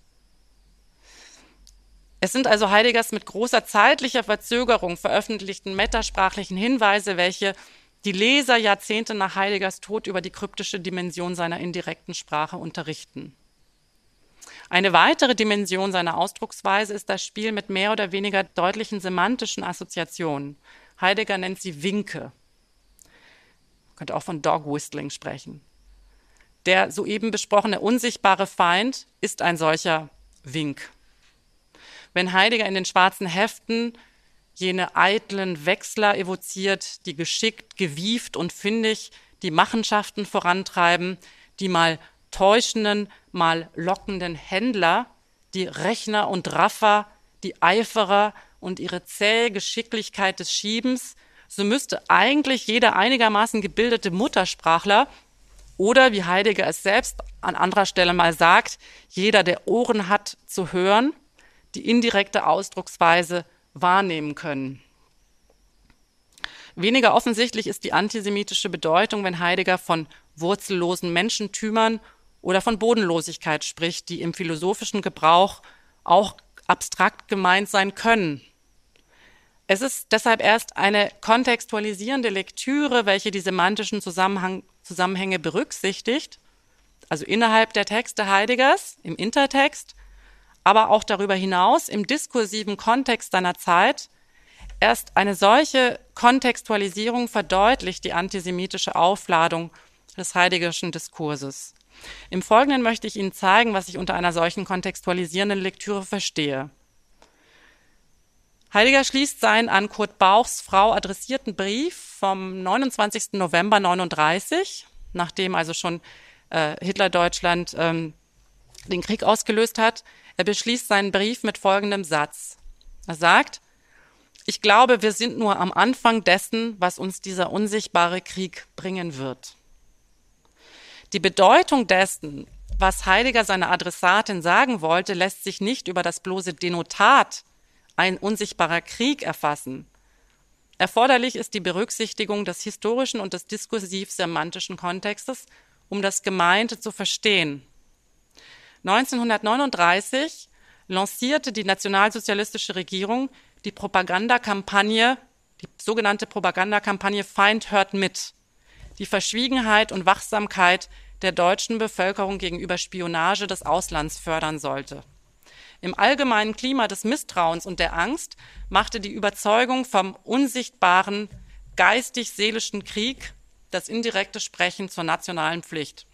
Es sind also Heideggers mit großer zeitlicher Verzögerung veröffentlichten metasprachlichen Hinweise, welche die Leser Jahrzehnte nach Heideggers Tod über die kryptische Dimension seiner indirekten Sprache unterrichten. Eine weitere Dimension seiner Ausdrucksweise ist das Spiel mit mehr oder weniger deutlichen semantischen Assoziationen. Heidegger nennt sie Winke. Man könnte auch von Dog Whistling sprechen. Der soeben besprochene unsichtbare Feind ist ein solcher Wink. Wenn Heidegger in den schwarzen Heften jene eitlen Wechsler evoziert, die geschickt, gewieft und findig die Machenschaften vorantreiben, die mal täuschenden, mal lockenden Händler, die Rechner und Raffer, die Eiferer und ihre zähe Geschicklichkeit des Schiebens, so müsste eigentlich jeder einigermaßen gebildete Muttersprachler oder, wie Heidegger es selbst an anderer Stelle mal sagt, jeder, der Ohren hat zu hören, die indirekte Ausdrucksweise wahrnehmen können. Weniger offensichtlich ist die antisemitische Bedeutung, wenn Heidegger von wurzellosen Menschentümern oder von Bodenlosigkeit spricht, die im philosophischen Gebrauch auch abstrakt gemeint sein können. Es ist deshalb erst eine kontextualisierende Lektüre, welche die semantischen Zusammenhang, Zusammenhänge berücksichtigt, also innerhalb der Texte Heideggers, im Intertext, aber auch darüber hinaus im diskursiven Kontext seiner Zeit. Erst eine solche Kontextualisierung verdeutlicht die antisemitische Aufladung des Heideggerschen Diskurses. Im Folgenden möchte ich Ihnen zeigen, was ich unter einer solchen kontextualisierenden Lektüre verstehe. Heidegger schließt seinen an Kurt Bauchs Frau adressierten Brief vom neunundzwanzigsten November neununddreißig, nachdem also schon äh, Hitler-Deutschland ähm, den Krieg ausgelöst hat. Er beschließt seinen Brief mit folgendem Satz. Er sagt: Ich glaube, wir sind nur am Anfang dessen, was uns dieser unsichtbare Krieg bringen wird. Die Bedeutung dessen, was Heidegger seiner Adressatin sagen wollte, lässt sich nicht über das bloße Denotat ein unsichtbarer Krieg erfassen. Erforderlich ist die Berücksichtigung des historischen und des diskursiv-semantischen Kontextes, um das Gemeinte zu verstehen. neunzehnhundertneununddreißig lancierte die nationalsozialistische Regierung die Propagandakampagne, die sogenannte Propagandakampagne Feind hört mit, die Verschwiegenheit und Wachsamkeit der deutschen Bevölkerung gegenüber Spionage des Auslands fördern sollte. Im allgemeinen Klima des Misstrauens und der Angst machte die Überzeugung vom unsichtbaren, geistig-seelischen Krieg das indirekte Sprechen zur nationalen Pflicht.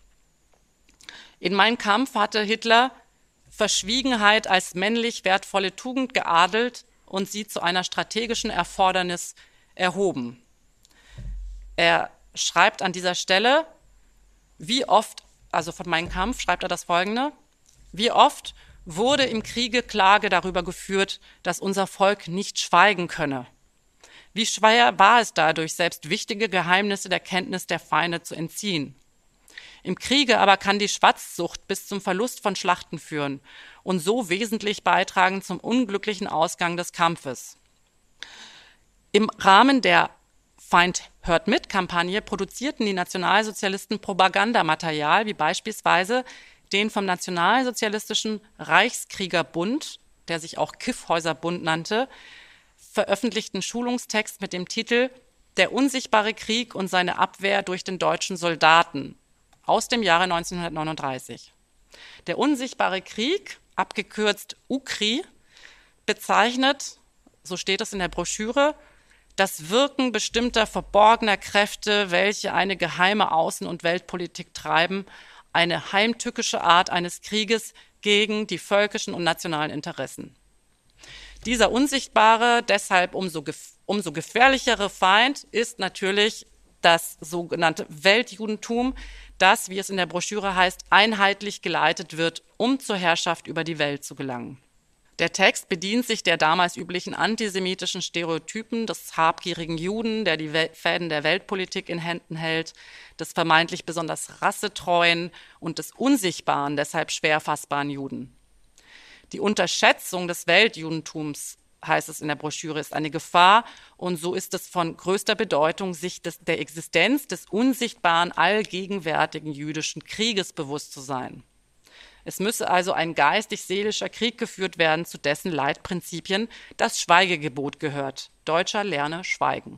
In Mein Kampf hatte Hitler Verschwiegenheit als männlich wertvolle Tugend geadelt und sie zu einer strategischen Erfordernis erhoben. Er schreibt an dieser Stelle, wie oft, also von Mein Kampf schreibt er das Folgende: Wie oft wurde im Kriege Klage darüber geführt, dass unser Volk nicht schweigen könne. Wie schwer war es dadurch, selbst wichtige Geheimnisse der Kenntnis der Feinde zu entziehen. Im Kriege aber kann die Schwatzsucht bis zum Verlust von Schlachten führen und so wesentlich beitragen zum unglücklichen Ausgang des Kampfes. Im Rahmen der Feind hört mit Kampagne produzierten die Nationalsozialisten Propagandamaterial, wie beispielsweise den vom Nationalsozialistischen Reichskriegerbund, der sich auch Kyffhäuserbund nannte, veröffentlichten Schulungstext mit dem Titel »Der unsichtbare Krieg und seine Abwehr durch den deutschen Soldaten« aus dem Jahre neunzehnhundertneununddreißig. Der unsichtbare Krieg, abgekürzt U K R I, bezeichnet, so steht es in der Broschüre, das Wirken bestimmter verborgener Kräfte, welche eine geheime Außen- und Weltpolitik treiben, eine heimtückische Art eines Krieges gegen die völkischen und nationalen Interessen. Dieser unsichtbare, deshalb umso, gef- umso gefährlichere Feind ist natürlich das sogenannte Weltjudentum, das, wie es in der Broschüre heißt, einheitlich geleitet wird, um zur Herrschaft über die Welt zu gelangen. Der Text bedient sich der damals üblichen antisemitischen Stereotypen des habgierigen Juden, der die Fäden der Weltpolitik in Händen hält, des vermeintlich besonders rassetreuen und des unsichtbaren, deshalb schwer fassbaren Juden. Die Unterschätzung des Weltjudentums, heißt es in der Broschüre, ist eine Gefahr und so ist es von größter Bedeutung, sich des, der Existenz des unsichtbaren, allgegenwärtigen jüdischen Krieges bewusst zu sein. Es müsse also ein geistig-seelischer Krieg geführt werden, zu dessen Leitprinzipien das Schweigegebot gehört. Deutscher lerne schweigen.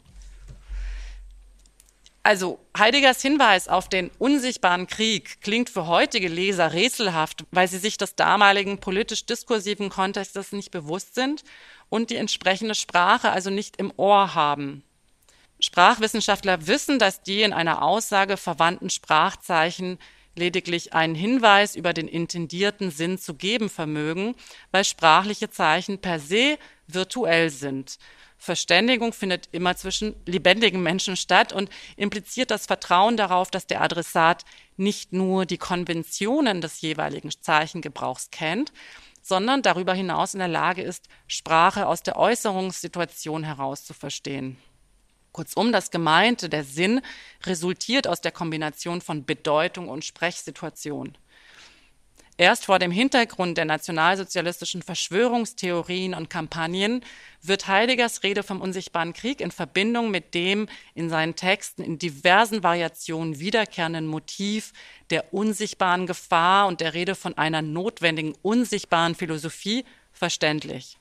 Also Heideggers Hinweis auf den unsichtbaren Krieg klingt für heutige Leser rätselhaft, weil sie sich des damaligen politisch-diskursiven Kontextes nicht bewusst sind und die entsprechende Sprache also nicht im Ohr haben. Sprachwissenschaftler wissen, dass die in einer Aussage verwandten Sprachzeichen lediglich einen Hinweis über den intendierten Sinn zu geben vermögen, weil sprachliche Zeichen per se virtuell sind. Verständigung findet immer zwischen lebendigen Menschen statt und impliziert das Vertrauen darauf, dass der Adressat nicht nur die Konventionen des jeweiligen Zeichengebrauchs kennt, sondern darüber hinaus in der Lage ist, Sprache aus der Äußerungssituation heraus zu verstehen. Kurzum, das Gemeinte, der Sinn, resultiert aus der Kombination von Bedeutung und Sprechsituation. Erst vor dem Hintergrund der nationalsozialistischen Verschwörungstheorien und Kampagnen wird Heideggers Rede vom unsichtbaren Krieg in Verbindung mit dem in seinen Texten in diversen Variationen wiederkehrenden Motiv der unsichtbaren Gefahr und der Rede von einer notwendigen unsichtbaren Philosophie verständlich.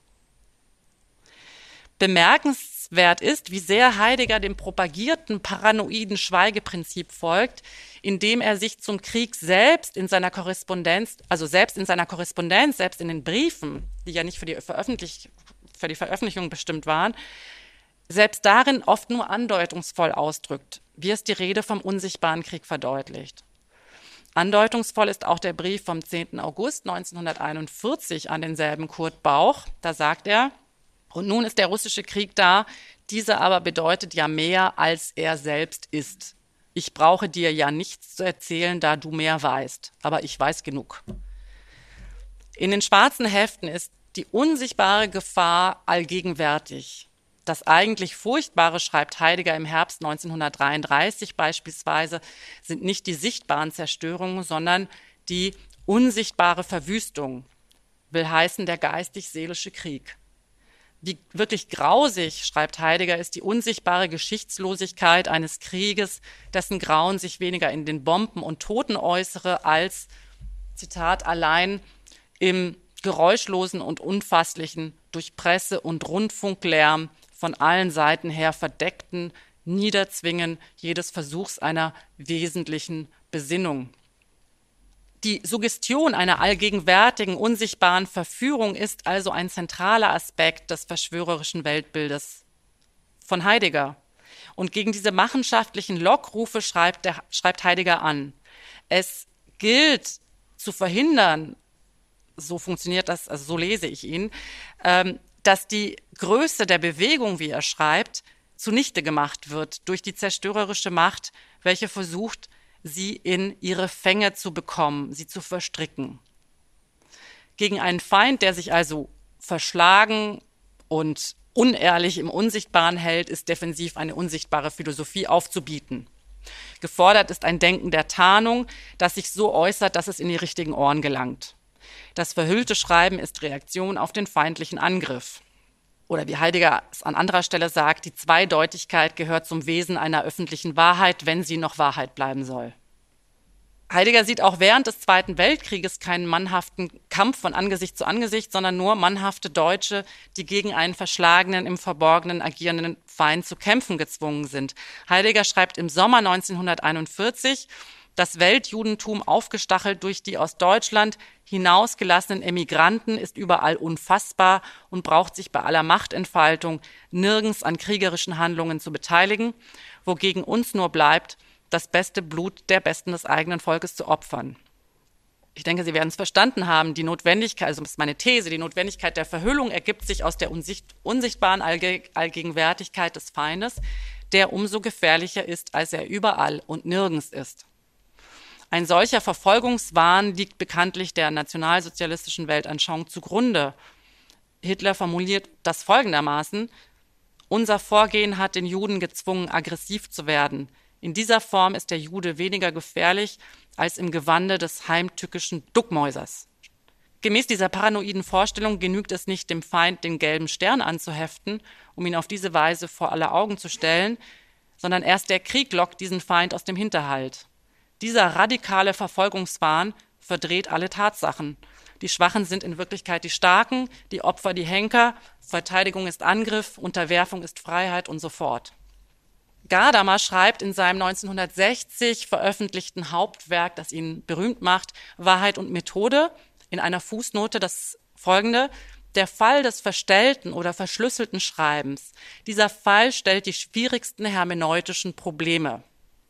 Bemerkenswert ist, wie sehr Heidegger dem propagierten paranoiden Schweigeprinzip folgt, indem er sich zum Krieg selbst in seiner Korrespondenz, also selbst in seiner Korrespondenz, selbst in den Briefen, die ja nicht für die, Veröffentlich- für die Veröffentlichung bestimmt waren, selbst darin oft nur andeutungsvoll ausdrückt, wie es die Rede vom unsichtbaren Krieg verdeutlicht. Andeutungsvoll ist auch der Brief vom zehnten August neunzehnhunderteinundvierzig an denselben Kurt Bauch. Da sagt er: Und nun ist der russische Krieg da, dieser aber bedeutet ja mehr, als er selbst ist. Ich brauche dir ja nichts zu erzählen, da du mehr weißt, aber ich weiß genug. In den schwarzen Heften ist die unsichtbare Gefahr allgegenwärtig. Das eigentlich Furchtbare, schreibt Heidegger im Herbst neunzehnhundertdreiunddreißig beispielsweise, sind nicht die sichtbaren Zerstörungen, sondern die unsichtbare Verwüstung, will heißen der geistig-seelische Krieg. Wie wirklich grausig, schreibt Heidegger, ist die unsichtbare Geschichtslosigkeit eines Krieges, dessen Grauen sich weniger in den Bomben und Toten äußere, als, Zitat, allein im geräuschlosen und unfasslichen, durch Presse- und Rundfunklärm von allen Seiten her verdeckten Niederzwingen jedes Versuchs einer wesentlichen Besinnung. Die Suggestion einer allgegenwärtigen, unsichtbaren Verführung ist also ein zentraler Aspekt des verschwörerischen Weltbildes von Heidegger. Und gegen diese machenschaftlichen Lockrufe schreibt, der, schreibt Heidegger an. Es gilt zu verhindern, so funktioniert das, also so lese ich ihn, ähm, dass die Größe der Bewegung, wie er schreibt, zunichte gemacht wird durch die zerstörerische Macht, welche versucht, sie in ihre Fänge zu bekommen, sie zu verstricken. Gegen einen Feind, der sich also verschlagen und unehrlich im Unsichtbaren hält, ist defensiv eine unsichtbare Philosophie aufzubieten. Gefordert ist ein Denken der Tarnung, das sich so äußert, dass es in die richtigen Ohren gelangt. Das verhüllte Schreiben ist Reaktion auf den feindlichen Angriff. Oder wie Heidegger es an anderer Stelle sagt, die Zweideutigkeit gehört zum Wesen einer öffentlichen Wahrheit, wenn sie noch Wahrheit bleiben soll. Heidegger sieht auch während des Zweiten Weltkrieges keinen mannhaften Kampf von Angesicht zu Angesicht, sondern nur mannhafte Deutsche, die gegen einen verschlagenen, im Verborgenen agierenden Feind zu kämpfen gezwungen sind. Heidegger schreibt im Sommer neunzehnhunderteinundvierzig, das Weltjudentum, aufgestachelt durch die aus Deutschland hinausgelassenen Emigranten, ist überall unfassbar und braucht sich bei aller Machtentfaltung nirgends an kriegerischen Handlungen zu beteiligen, wogegen uns nur bleibt, das beste Blut der Besten des eigenen Volkes zu opfern. Ich denke, Sie werden es verstanden haben. Die Notwendigkeit, also das ist meine These, die Notwendigkeit der Verhüllung ergibt sich aus der unsicht, unsichtbaren Allge Allgegenwärtigkeit des Feindes, der umso gefährlicher ist, als er überall und nirgends ist. Ein solcher Verfolgungswahn liegt bekanntlich der nationalsozialistischen Weltanschauung zugrunde. Hitler formuliert das folgendermaßen: Unser Vorgehen hat den Juden gezwungen, aggressiv zu werden. In dieser Form ist der Jude weniger gefährlich als im Gewande des heimtückischen Duckmäusers. Gemäß dieser paranoiden Vorstellung genügt es nicht, dem Feind den gelben Stern anzuheften, um ihn auf diese Weise vor aller Augen zu stellen, sondern erst der Krieg lockt diesen Feind aus dem Hinterhalt. Dieser radikale Verfolgungswahn verdreht alle Tatsachen. Die Schwachen sind in Wirklichkeit die Starken, die Opfer die Henker, Verteidigung ist Angriff, Unterwerfung ist Freiheit und so fort. Gadamer schreibt in seinem neunzehnhundertsechzig veröffentlichten Hauptwerk, das ihn berühmt macht, Wahrheit und Methode, in einer Fußnote das folgende: Der Fall des verstellten oder verschlüsselten Schreibens. Dieser Fall stellt die schwierigsten hermeneutischen Probleme.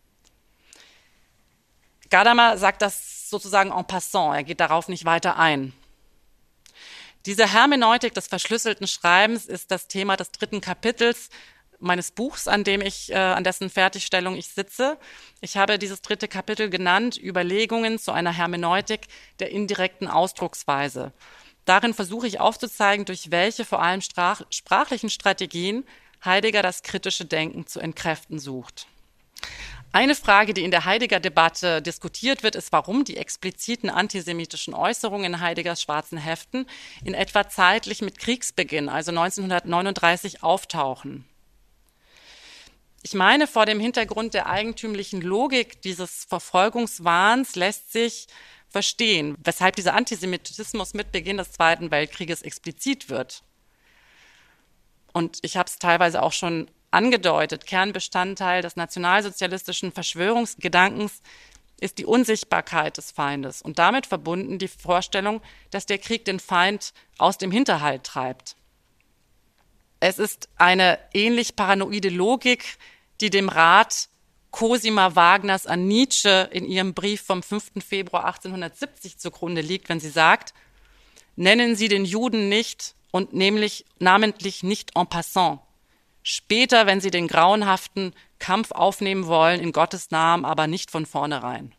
Gadamer sagt das sozusagen en passant, er geht darauf nicht weiter ein. Diese Hermeneutik des verschlüsselten Schreibens ist das Thema des dritten Kapitels meines Buchs, an dem ich, äh, an dessen Fertigstellung ich sitze. Ich habe dieses dritte Kapitel genannt, Überlegungen zu einer Hermeneutik der indirekten Ausdrucksweise. Darin versuche ich aufzuzeigen, durch welche vor allem sprach, sprachlichen Strategien Heidegger das kritische Denken zu entkräften sucht. Eine Frage, die in der Heidegger-Debatte diskutiert wird, ist, warum die expliziten antisemitischen Äußerungen in Heideggers schwarzen Heften in etwa zeitlich mit Kriegsbeginn, also neunzehnhundertneununddreißig, auftauchen. Ich meine, vor dem Hintergrund der eigentümlichen Logik dieses Verfolgungswahns lässt sich verstehen, weshalb dieser Antisemitismus mit Beginn des Zweiten Weltkrieges explizit wird. Und ich habe es teilweise auch schon angedeutet, Kernbestandteil des nationalsozialistischen Verschwörungsgedankens ist die Unsichtbarkeit des Feindes und damit verbunden die Vorstellung, dass der Krieg den Feind aus dem Hinterhalt treibt. Es ist eine ähnlich paranoide Logik, die dem Rat Cosima Wagners an Nietzsche in ihrem Brief vom fünften Februar achtzehnhundertsiebzig zugrunde liegt, wenn sie sagt: Nennen Sie den Juden nicht und nämlich namentlich nicht en passant. Später, wenn Sie den grauenhaften Kampf aufnehmen wollen, in Gottes Namen, aber nicht von vornherein.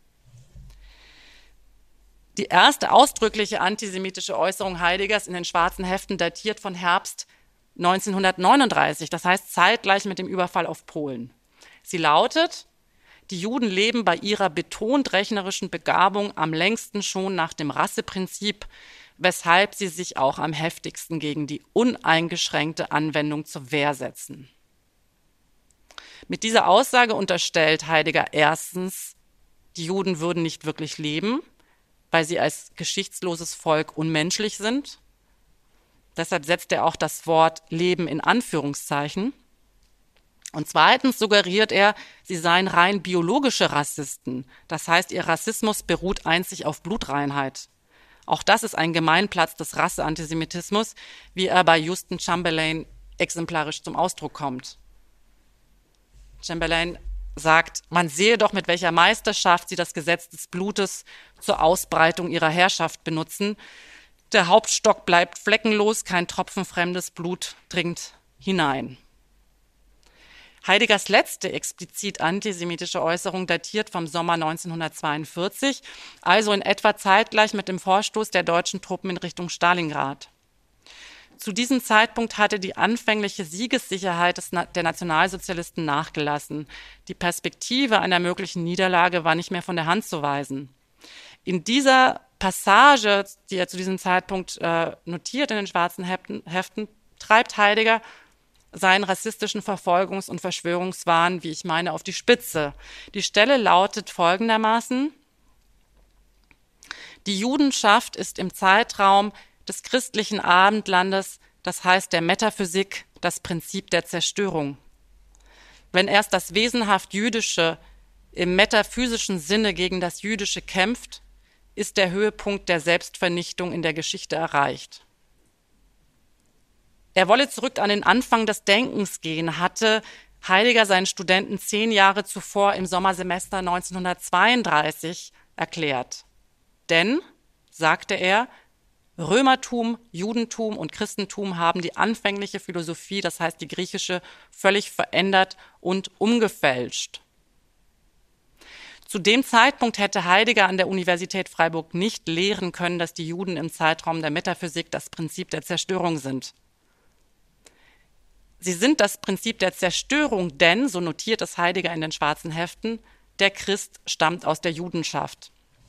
Die erste ausdrückliche antisemitische Äußerung Heideggers in den schwarzen Heften datiert von Herbst neunzehnhundertneununddreißig, das heißt zeitgleich mit dem Überfall auf Polen. Sie lautet: Die Juden leben bei ihrer betont rechnerischen Begabung am längsten schon nach dem Rasseprinzip, weshalb sie sich auch am heftigsten gegen die uneingeschränkte Anwendung zur Wehr setzen. Mit dieser Aussage unterstellt Heidegger erstens, die Juden würden nicht wirklich leben, weil sie als geschichtsloses Volk unmenschlich sind. Deshalb setzt er auch das Wort Leben in Anführungszeichen. Und zweitens suggeriert er, sie seien rein biologische Rassisten. Das heißt, ihr Rassismus beruht einzig auf Blutreinheit. Auch das ist ein Gemeinplatz des Rasseantisemitismus, wie er bei Houston Chamberlain exemplarisch zum Ausdruck kommt. Chamberlain sagt, man sehe doch, mit welcher Meisterschaft sie das Gesetz des Blutes zur Ausbreitung ihrer Herrschaft benutzen. Der Hauptstock bleibt fleckenlos, kein Tropfen fremdes Blut dringt hinein. Heideggers letzte explizit antisemitische Äußerung datiert vom Sommer neunzehnhundertzweiundvierzig, also in etwa zeitgleich mit dem Vorstoß der deutschen Truppen in Richtung Stalingrad. Zu diesem Zeitpunkt hatte die anfängliche Siegessicherheit des Na- der Nationalsozialisten nachgelassen. Die Perspektive einer möglichen Niederlage war nicht mehr von der Hand zu weisen. In dieser Passage, die er zu diesem Zeitpunkt äh, notiert in den schwarzen Heften, Heften, treibt Heidegger seinen rassistischen Verfolgungs- und Verschwörungswahn, wie ich meine, auf die Spitze. Die Stelle lautet folgendermaßen: Die Judenschaft ist im Zeitraum des christlichen Abendlandes, das heißt der Metaphysik, das Prinzip der Zerstörung. Wenn erst das wesenhaft Jüdische im metaphysischen Sinne gegen das Jüdische kämpft, ist der Höhepunkt der Selbstvernichtung in der Geschichte erreicht. Er wolle zurück an den Anfang des Denkens gehen, hatte Heidegger seinen Studenten zehn Jahre zuvor im Sommersemester neunzehnhundertzweiunddreißig erklärt. Denn, sagte er, Römertum, Judentum und Christentum haben die anfängliche Philosophie, das heißt die griechische, völlig verändert und umgefälscht. Zu dem Zeitpunkt hätte Heidegger an der Universität Freiburg nicht lehren können, dass die Juden im Zeitraum der Metaphysik das Prinzip der Zerstörung sind. Sie sind das Prinzip der Zerstörung, denn, so notiert es Heidegger in den schwarzen Heften, der Christ stammt aus der Judenschaft.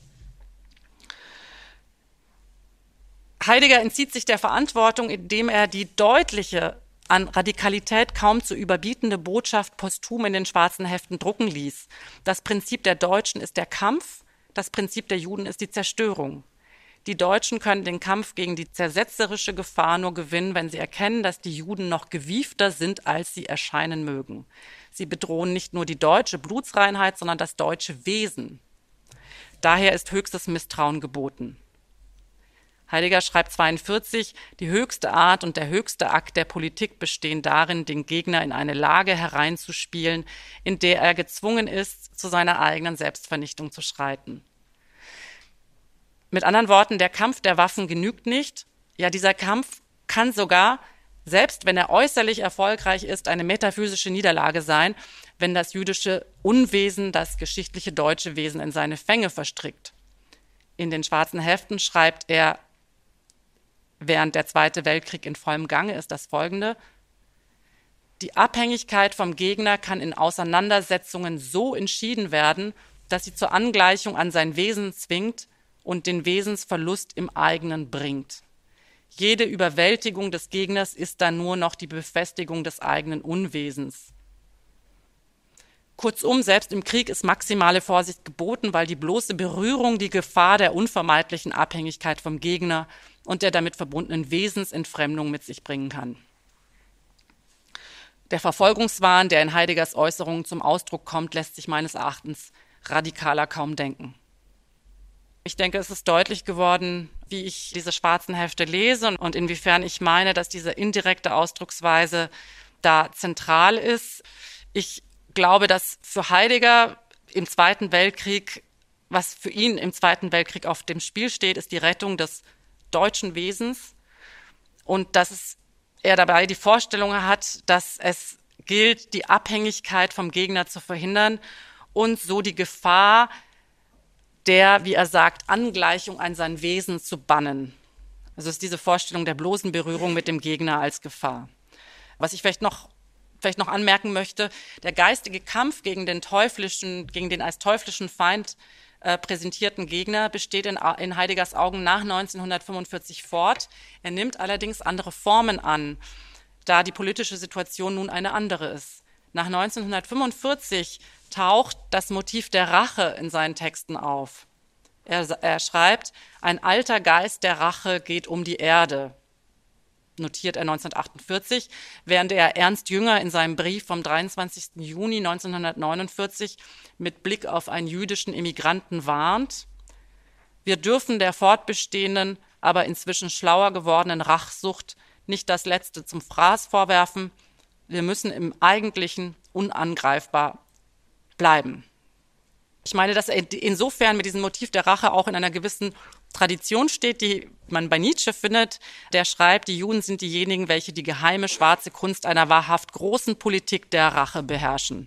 Heidegger entzieht sich der Verantwortung, indem er die deutliche, an Radikalität kaum zu überbietende Botschaft posthum in den schwarzen Heften drucken ließ. Das Prinzip der Deutschen ist der Kampf, das Prinzip der Juden ist die Zerstörung. Die Deutschen können den Kampf gegen die zersetzerische Gefahr nur gewinnen, wenn sie erkennen, dass die Juden noch gewiefter sind, als sie erscheinen mögen. Sie bedrohen nicht nur die deutsche Blutsreinheit, sondern das deutsche Wesen. Daher ist höchstes Misstrauen geboten. Heidegger schreibt zweiundvierzig, die höchste Art und der höchste Akt der Politik bestehen darin, den Gegner in eine Lage hereinzuspielen, in der er gezwungen ist, zu seiner eigenen Selbstvernichtung zu schreiten. Mit anderen Worten, der Kampf der Waffen genügt nicht. Ja, dieser Kampf kann sogar, selbst wenn er äußerlich erfolgreich ist, eine metaphysische Niederlage sein, wenn das jüdische Unwesen das geschichtliche deutsche Wesen in seine Fänge verstrickt. In den schwarzen Heften schreibt er, während der Zweite Weltkrieg in vollem Gange ist, das Folgende: Die Abhängigkeit vom Gegner kann in Auseinandersetzungen so entschieden werden, dass sie zur Angleichung an sein Wesen zwingt und den Wesensverlust im eigenen bringt. Jede Überwältigung des Gegners ist dann nur noch die Befestigung des eigenen Unwesens. Kurzum, selbst im Krieg ist maximale Vorsicht geboten, weil die bloße Berührung die Gefahr der unvermeidlichen Abhängigkeit vom Gegner und der damit verbundenen Wesensentfremdung mit sich bringen kann. Der Verfolgungswahn, der in Heideggers Äußerungen zum Ausdruck kommt, lässt sich meines Erachtens radikaler kaum denken. Ich denke, es ist deutlich geworden, wie ich diese schwarzen Hefte lese und inwiefern ich meine, dass diese indirekte Ausdrucksweise da zentral ist. Ich glaube, dass für Heidegger im Zweiten Weltkrieg, was für ihn im Zweiten Weltkrieg auf dem Spiel steht, ist die Rettung des deutschen Wesens und dass es, er dabei die Vorstellung hat, dass es gilt, die Abhängigkeit vom Gegner zu verhindern und so die Gefahr der, wie er sagt, Angleichung an sein Wesen zu bannen. Also ist diese Vorstellung der bloßen Berührung mit dem Gegner als Gefahr. Was ich vielleicht noch, vielleicht noch anmerken möchte, der geistige Kampf gegen den teuflischen, gegen den als teuflischen Feind äh, präsentierten Gegner besteht in, in Heideggers Augen nach neunzehnhundertfünfundvierzig fort. Er nimmt allerdings andere Formen an, da die politische Situation nun eine andere ist. Nach neunzehnhundertfünfundvierzig taucht das Motiv der Rache in seinen Texten auf. Er, er schreibt, ein alter Geist der Rache geht um die Erde, notiert er neunzehnhundertachtundvierzig, während er Ernst Jünger in seinem Brief vom dreiundzwanzigsten Juni neunzehnhundertneunundvierzig mit Blick auf einen jüdischen Immigranten warnt: Wir dürfen der fortbestehenden, aber inzwischen schlauer gewordenen Rachsucht nicht das Letzte zum Fraß vorwerfen. Wir müssen im Eigentlichen unangreifbar bleiben. Ich meine, dass er insofern mit diesem Motiv der Rache auch in einer gewissen Tradition steht, die man bei Nietzsche findet. Der schreibt, die Juden sind diejenigen, welche die geheime schwarze Kunst einer wahrhaft großen Politik der Rache beherrschen.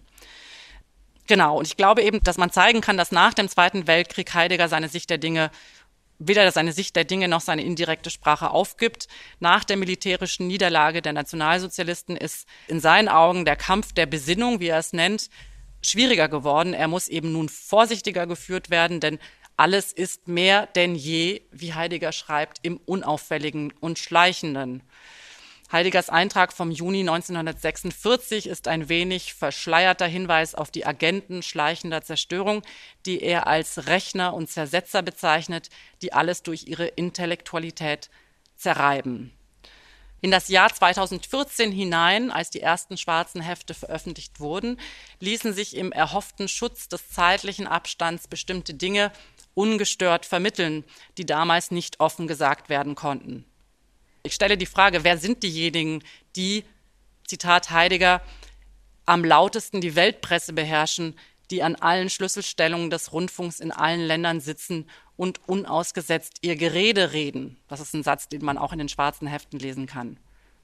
Genau, und ich glaube eben, dass man zeigen kann, dass nach dem Zweiten Weltkrieg Heidegger seine Sicht der Dinge weder seine Sicht der Dinge noch seine indirekte Sprache aufgibt. Nach der militärischen Niederlage der Nationalsozialisten ist in seinen Augen der Kampf der Besinnung, wie er es nennt, schwieriger geworden. Er muss eben nun vorsichtiger geführt werden, denn alles ist mehr denn je, wie Heidegger schreibt, im Unauffälligen und Schleichenden. Heideggers Eintrag vom Juni neunzehnhundertsechsundvierzig ist ein wenig verschleierter Hinweis auf die Agenten schleichender Zerstörung, die er als Rechner und Zersetzer bezeichnet, die alles durch ihre Intellektualität zerreiben. In das Jahr zweitausendvierzehn hinein, als die ersten schwarzen Hefte veröffentlicht wurden, ließen sich im erhofften Schutz des zeitlichen Abstands bestimmte Dinge ungestört vermitteln, die damals nicht offen gesagt werden konnten. Ich stelle die Frage, wer sind diejenigen, die, Zitat Heidegger, am lautesten die Weltpresse beherrschen, die an allen Schlüsselstellungen des Rundfunks in allen Ländern sitzen und unausgesetzt ihr Gerede reden. Das ist ein Satz, den man auch in den schwarzen Heften lesen kann.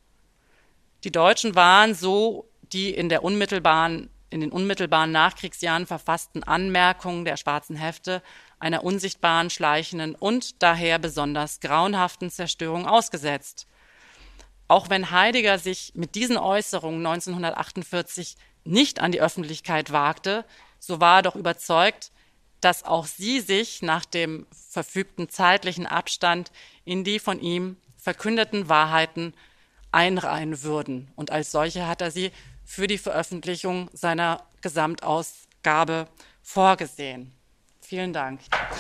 Die Deutschen waren so die in der unmittelbaren, in den unmittelbaren Nachkriegsjahren verfassten Anmerkungen der schwarzen Hefte einer unsichtbaren, schleichenden und daher besonders grauenhaften Zerstörung ausgesetzt. Auch wenn Heidegger sich mit diesen Äußerungen neunzehnhundertachtundvierzig nicht an die Öffentlichkeit wagte, so war er doch überzeugt, dass auch sie sich nach dem verfügten zeitlichen Abstand in die von ihm verkündeten Wahrheiten einreihen würden. Und als solche hat er sie für die Veröffentlichung seiner Gesamtausgabe vorgesehen. Vielen Dank.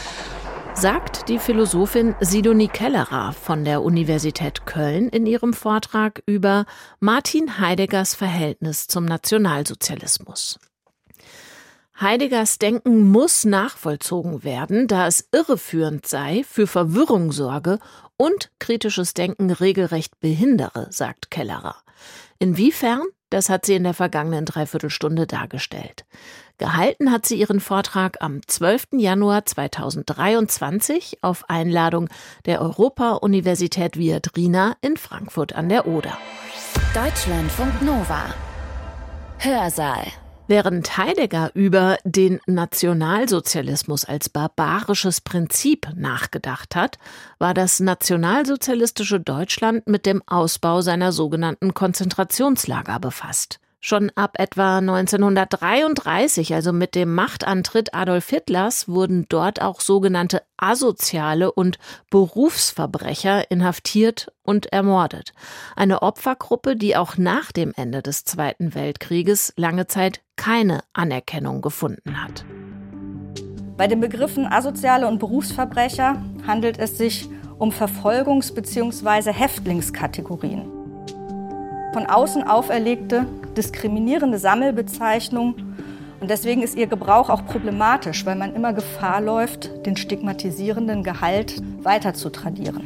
Sagt die Philosophin Sidonie Kellerer von der Universität Köln in ihrem Vortrag über Martin Heideggers Verhältnis zum Nationalsozialismus. Heideggers Denken muss nachvollzogen werden, da es irreführend sei, für Verwirrung sorge und kritisches Denken regelrecht behindere, sagt Kellerer. Inwiefern? Das hat sie in der vergangenen Dreiviertelstunde dargestellt. Gehalten hat sie ihren Vortrag am zwölften Januar zweitausenddreiundzwanzig auf Einladung der Europa-Universität Viadrina in Frankfurt an der Oder. Deutschlandfunk Nova. Hörsaal. Während Heidegger über den Nationalsozialismus als barbarisches Prinzip nachgedacht hat, war das nationalsozialistische Deutschland mit dem Ausbau seiner sogenannten Konzentrationslager befasst. Schon ab etwa neunzehnhundertdreiunddreißig, also mit dem Machtantritt Adolf Hitlers, wurden dort auch sogenannte Asoziale und Berufsverbrecher inhaftiert und ermordet. Eine Opfergruppe, die auch nach dem Ende des Zweiten Weltkrieges lange Zeit keine Anerkennung gefunden hat. Bei den Begriffen Asoziale und Berufsverbrecher handelt es sich um Verfolgungs- bzw. Häftlingskategorien. Von außen auferlegte, diskriminierende Sammelbezeichnung, und deswegen ist ihr Gebrauch auch problematisch, weil man immer Gefahr läuft, den stigmatisierenden Gehalt weiter zu tradieren.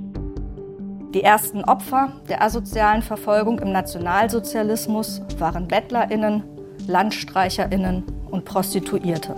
Die ersten Opfer der asozialen Verfolgung im Nationalsozialismus waren BettlerInnen, LandstreicherInnen und Prostituierte.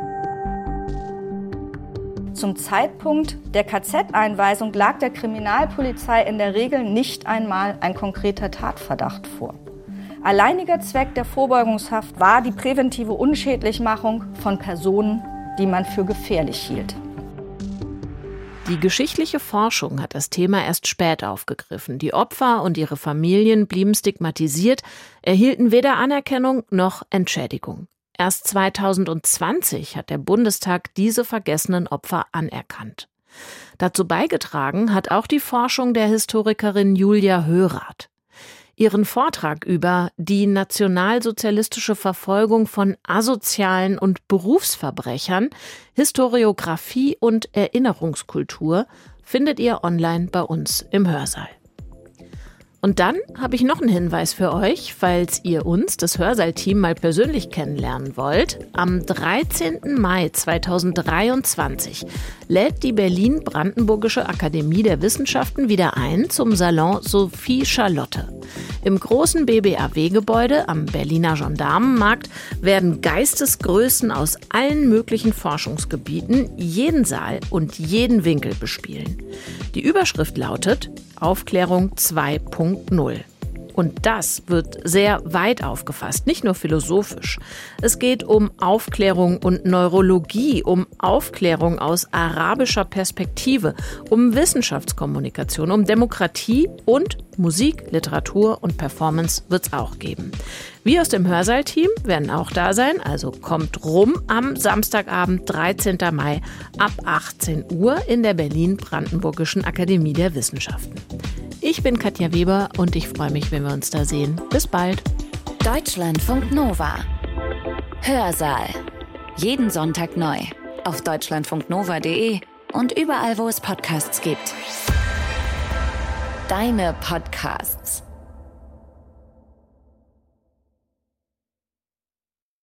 Zum Zeitpunkt der K Z-Einweisung lag der Kriminalpolizei in der Regel nicht einmal ein konkreter Tatverdacht vor. Alleiniger Zweck der Vorbeugungshaft war die präventive Unschädlichmachung von Personen, die man für gefährlich hielt. Die geschichtliche Forschung hat das Thema erst spät aufgegriffen. Die Opfer und ihre Familien blieben stigmatisiert, erhielten weder Anerkennung noch Entschädigung. Erst zweitausendzwanzig hat der Bundestag diese vergessenen Opfer anerkannt. Dazu beigetragen hat auch die Forschung der Historikerin Julia Hörath. Ihren Vortrag über die nationalsozialistische Verfolgung von Asozialen und Berufsverbrechern, Historiographie und Erinnerungskultur findet ihr online bei uns im Hörsaal. Und dann habe ich noch einen Hinweis für euch, falls ihr uns, das Hörsaal-Team, mal persönlich kennenlernen wollt. Am dreizehnten Mai zweitausenddreiundzwanzig lädt die Berlin-Brandenburgische Akademie der Wissenschaften wieder ein zum Salon Sophie Charlotte. Im großen B B A W-Gebäude am Berliner Gendarmenmarkt werden Geistesgrößen aus allen möglichen Forschungsgebieten jeden Saal und jeden Winkel bespielen. Die Überschrift lautet Aufklärung zwei Punkt null. Und das wird sehr weit aufgefasst, nicht nur philosophisch. Es geht um Aufklärung und Neurologie, um Aufklärung aus arabischer Perspektive, um Wissenschaftskommunikation, um Demokratie und Musik, Literatur und Performance wird es auch geben. Wir aus dem Hörsaal-Team werden auch da sein, also kommt rum am Samstagabend, dreizehnten Mai ab achtzehn Uhr in der Berlin-Brandenburgischen Akademie der Wissenschaften. Ich bin Katja Weber und ich freue mich, wenn wir uns da sehen. Bis bald. Deutschlandfunk Nova. Hörsaal. Jeden Sonntag neu. Auf deutschlandfunknova punkt de und überall, wo es Podcasts gibt. Deine Podcasts.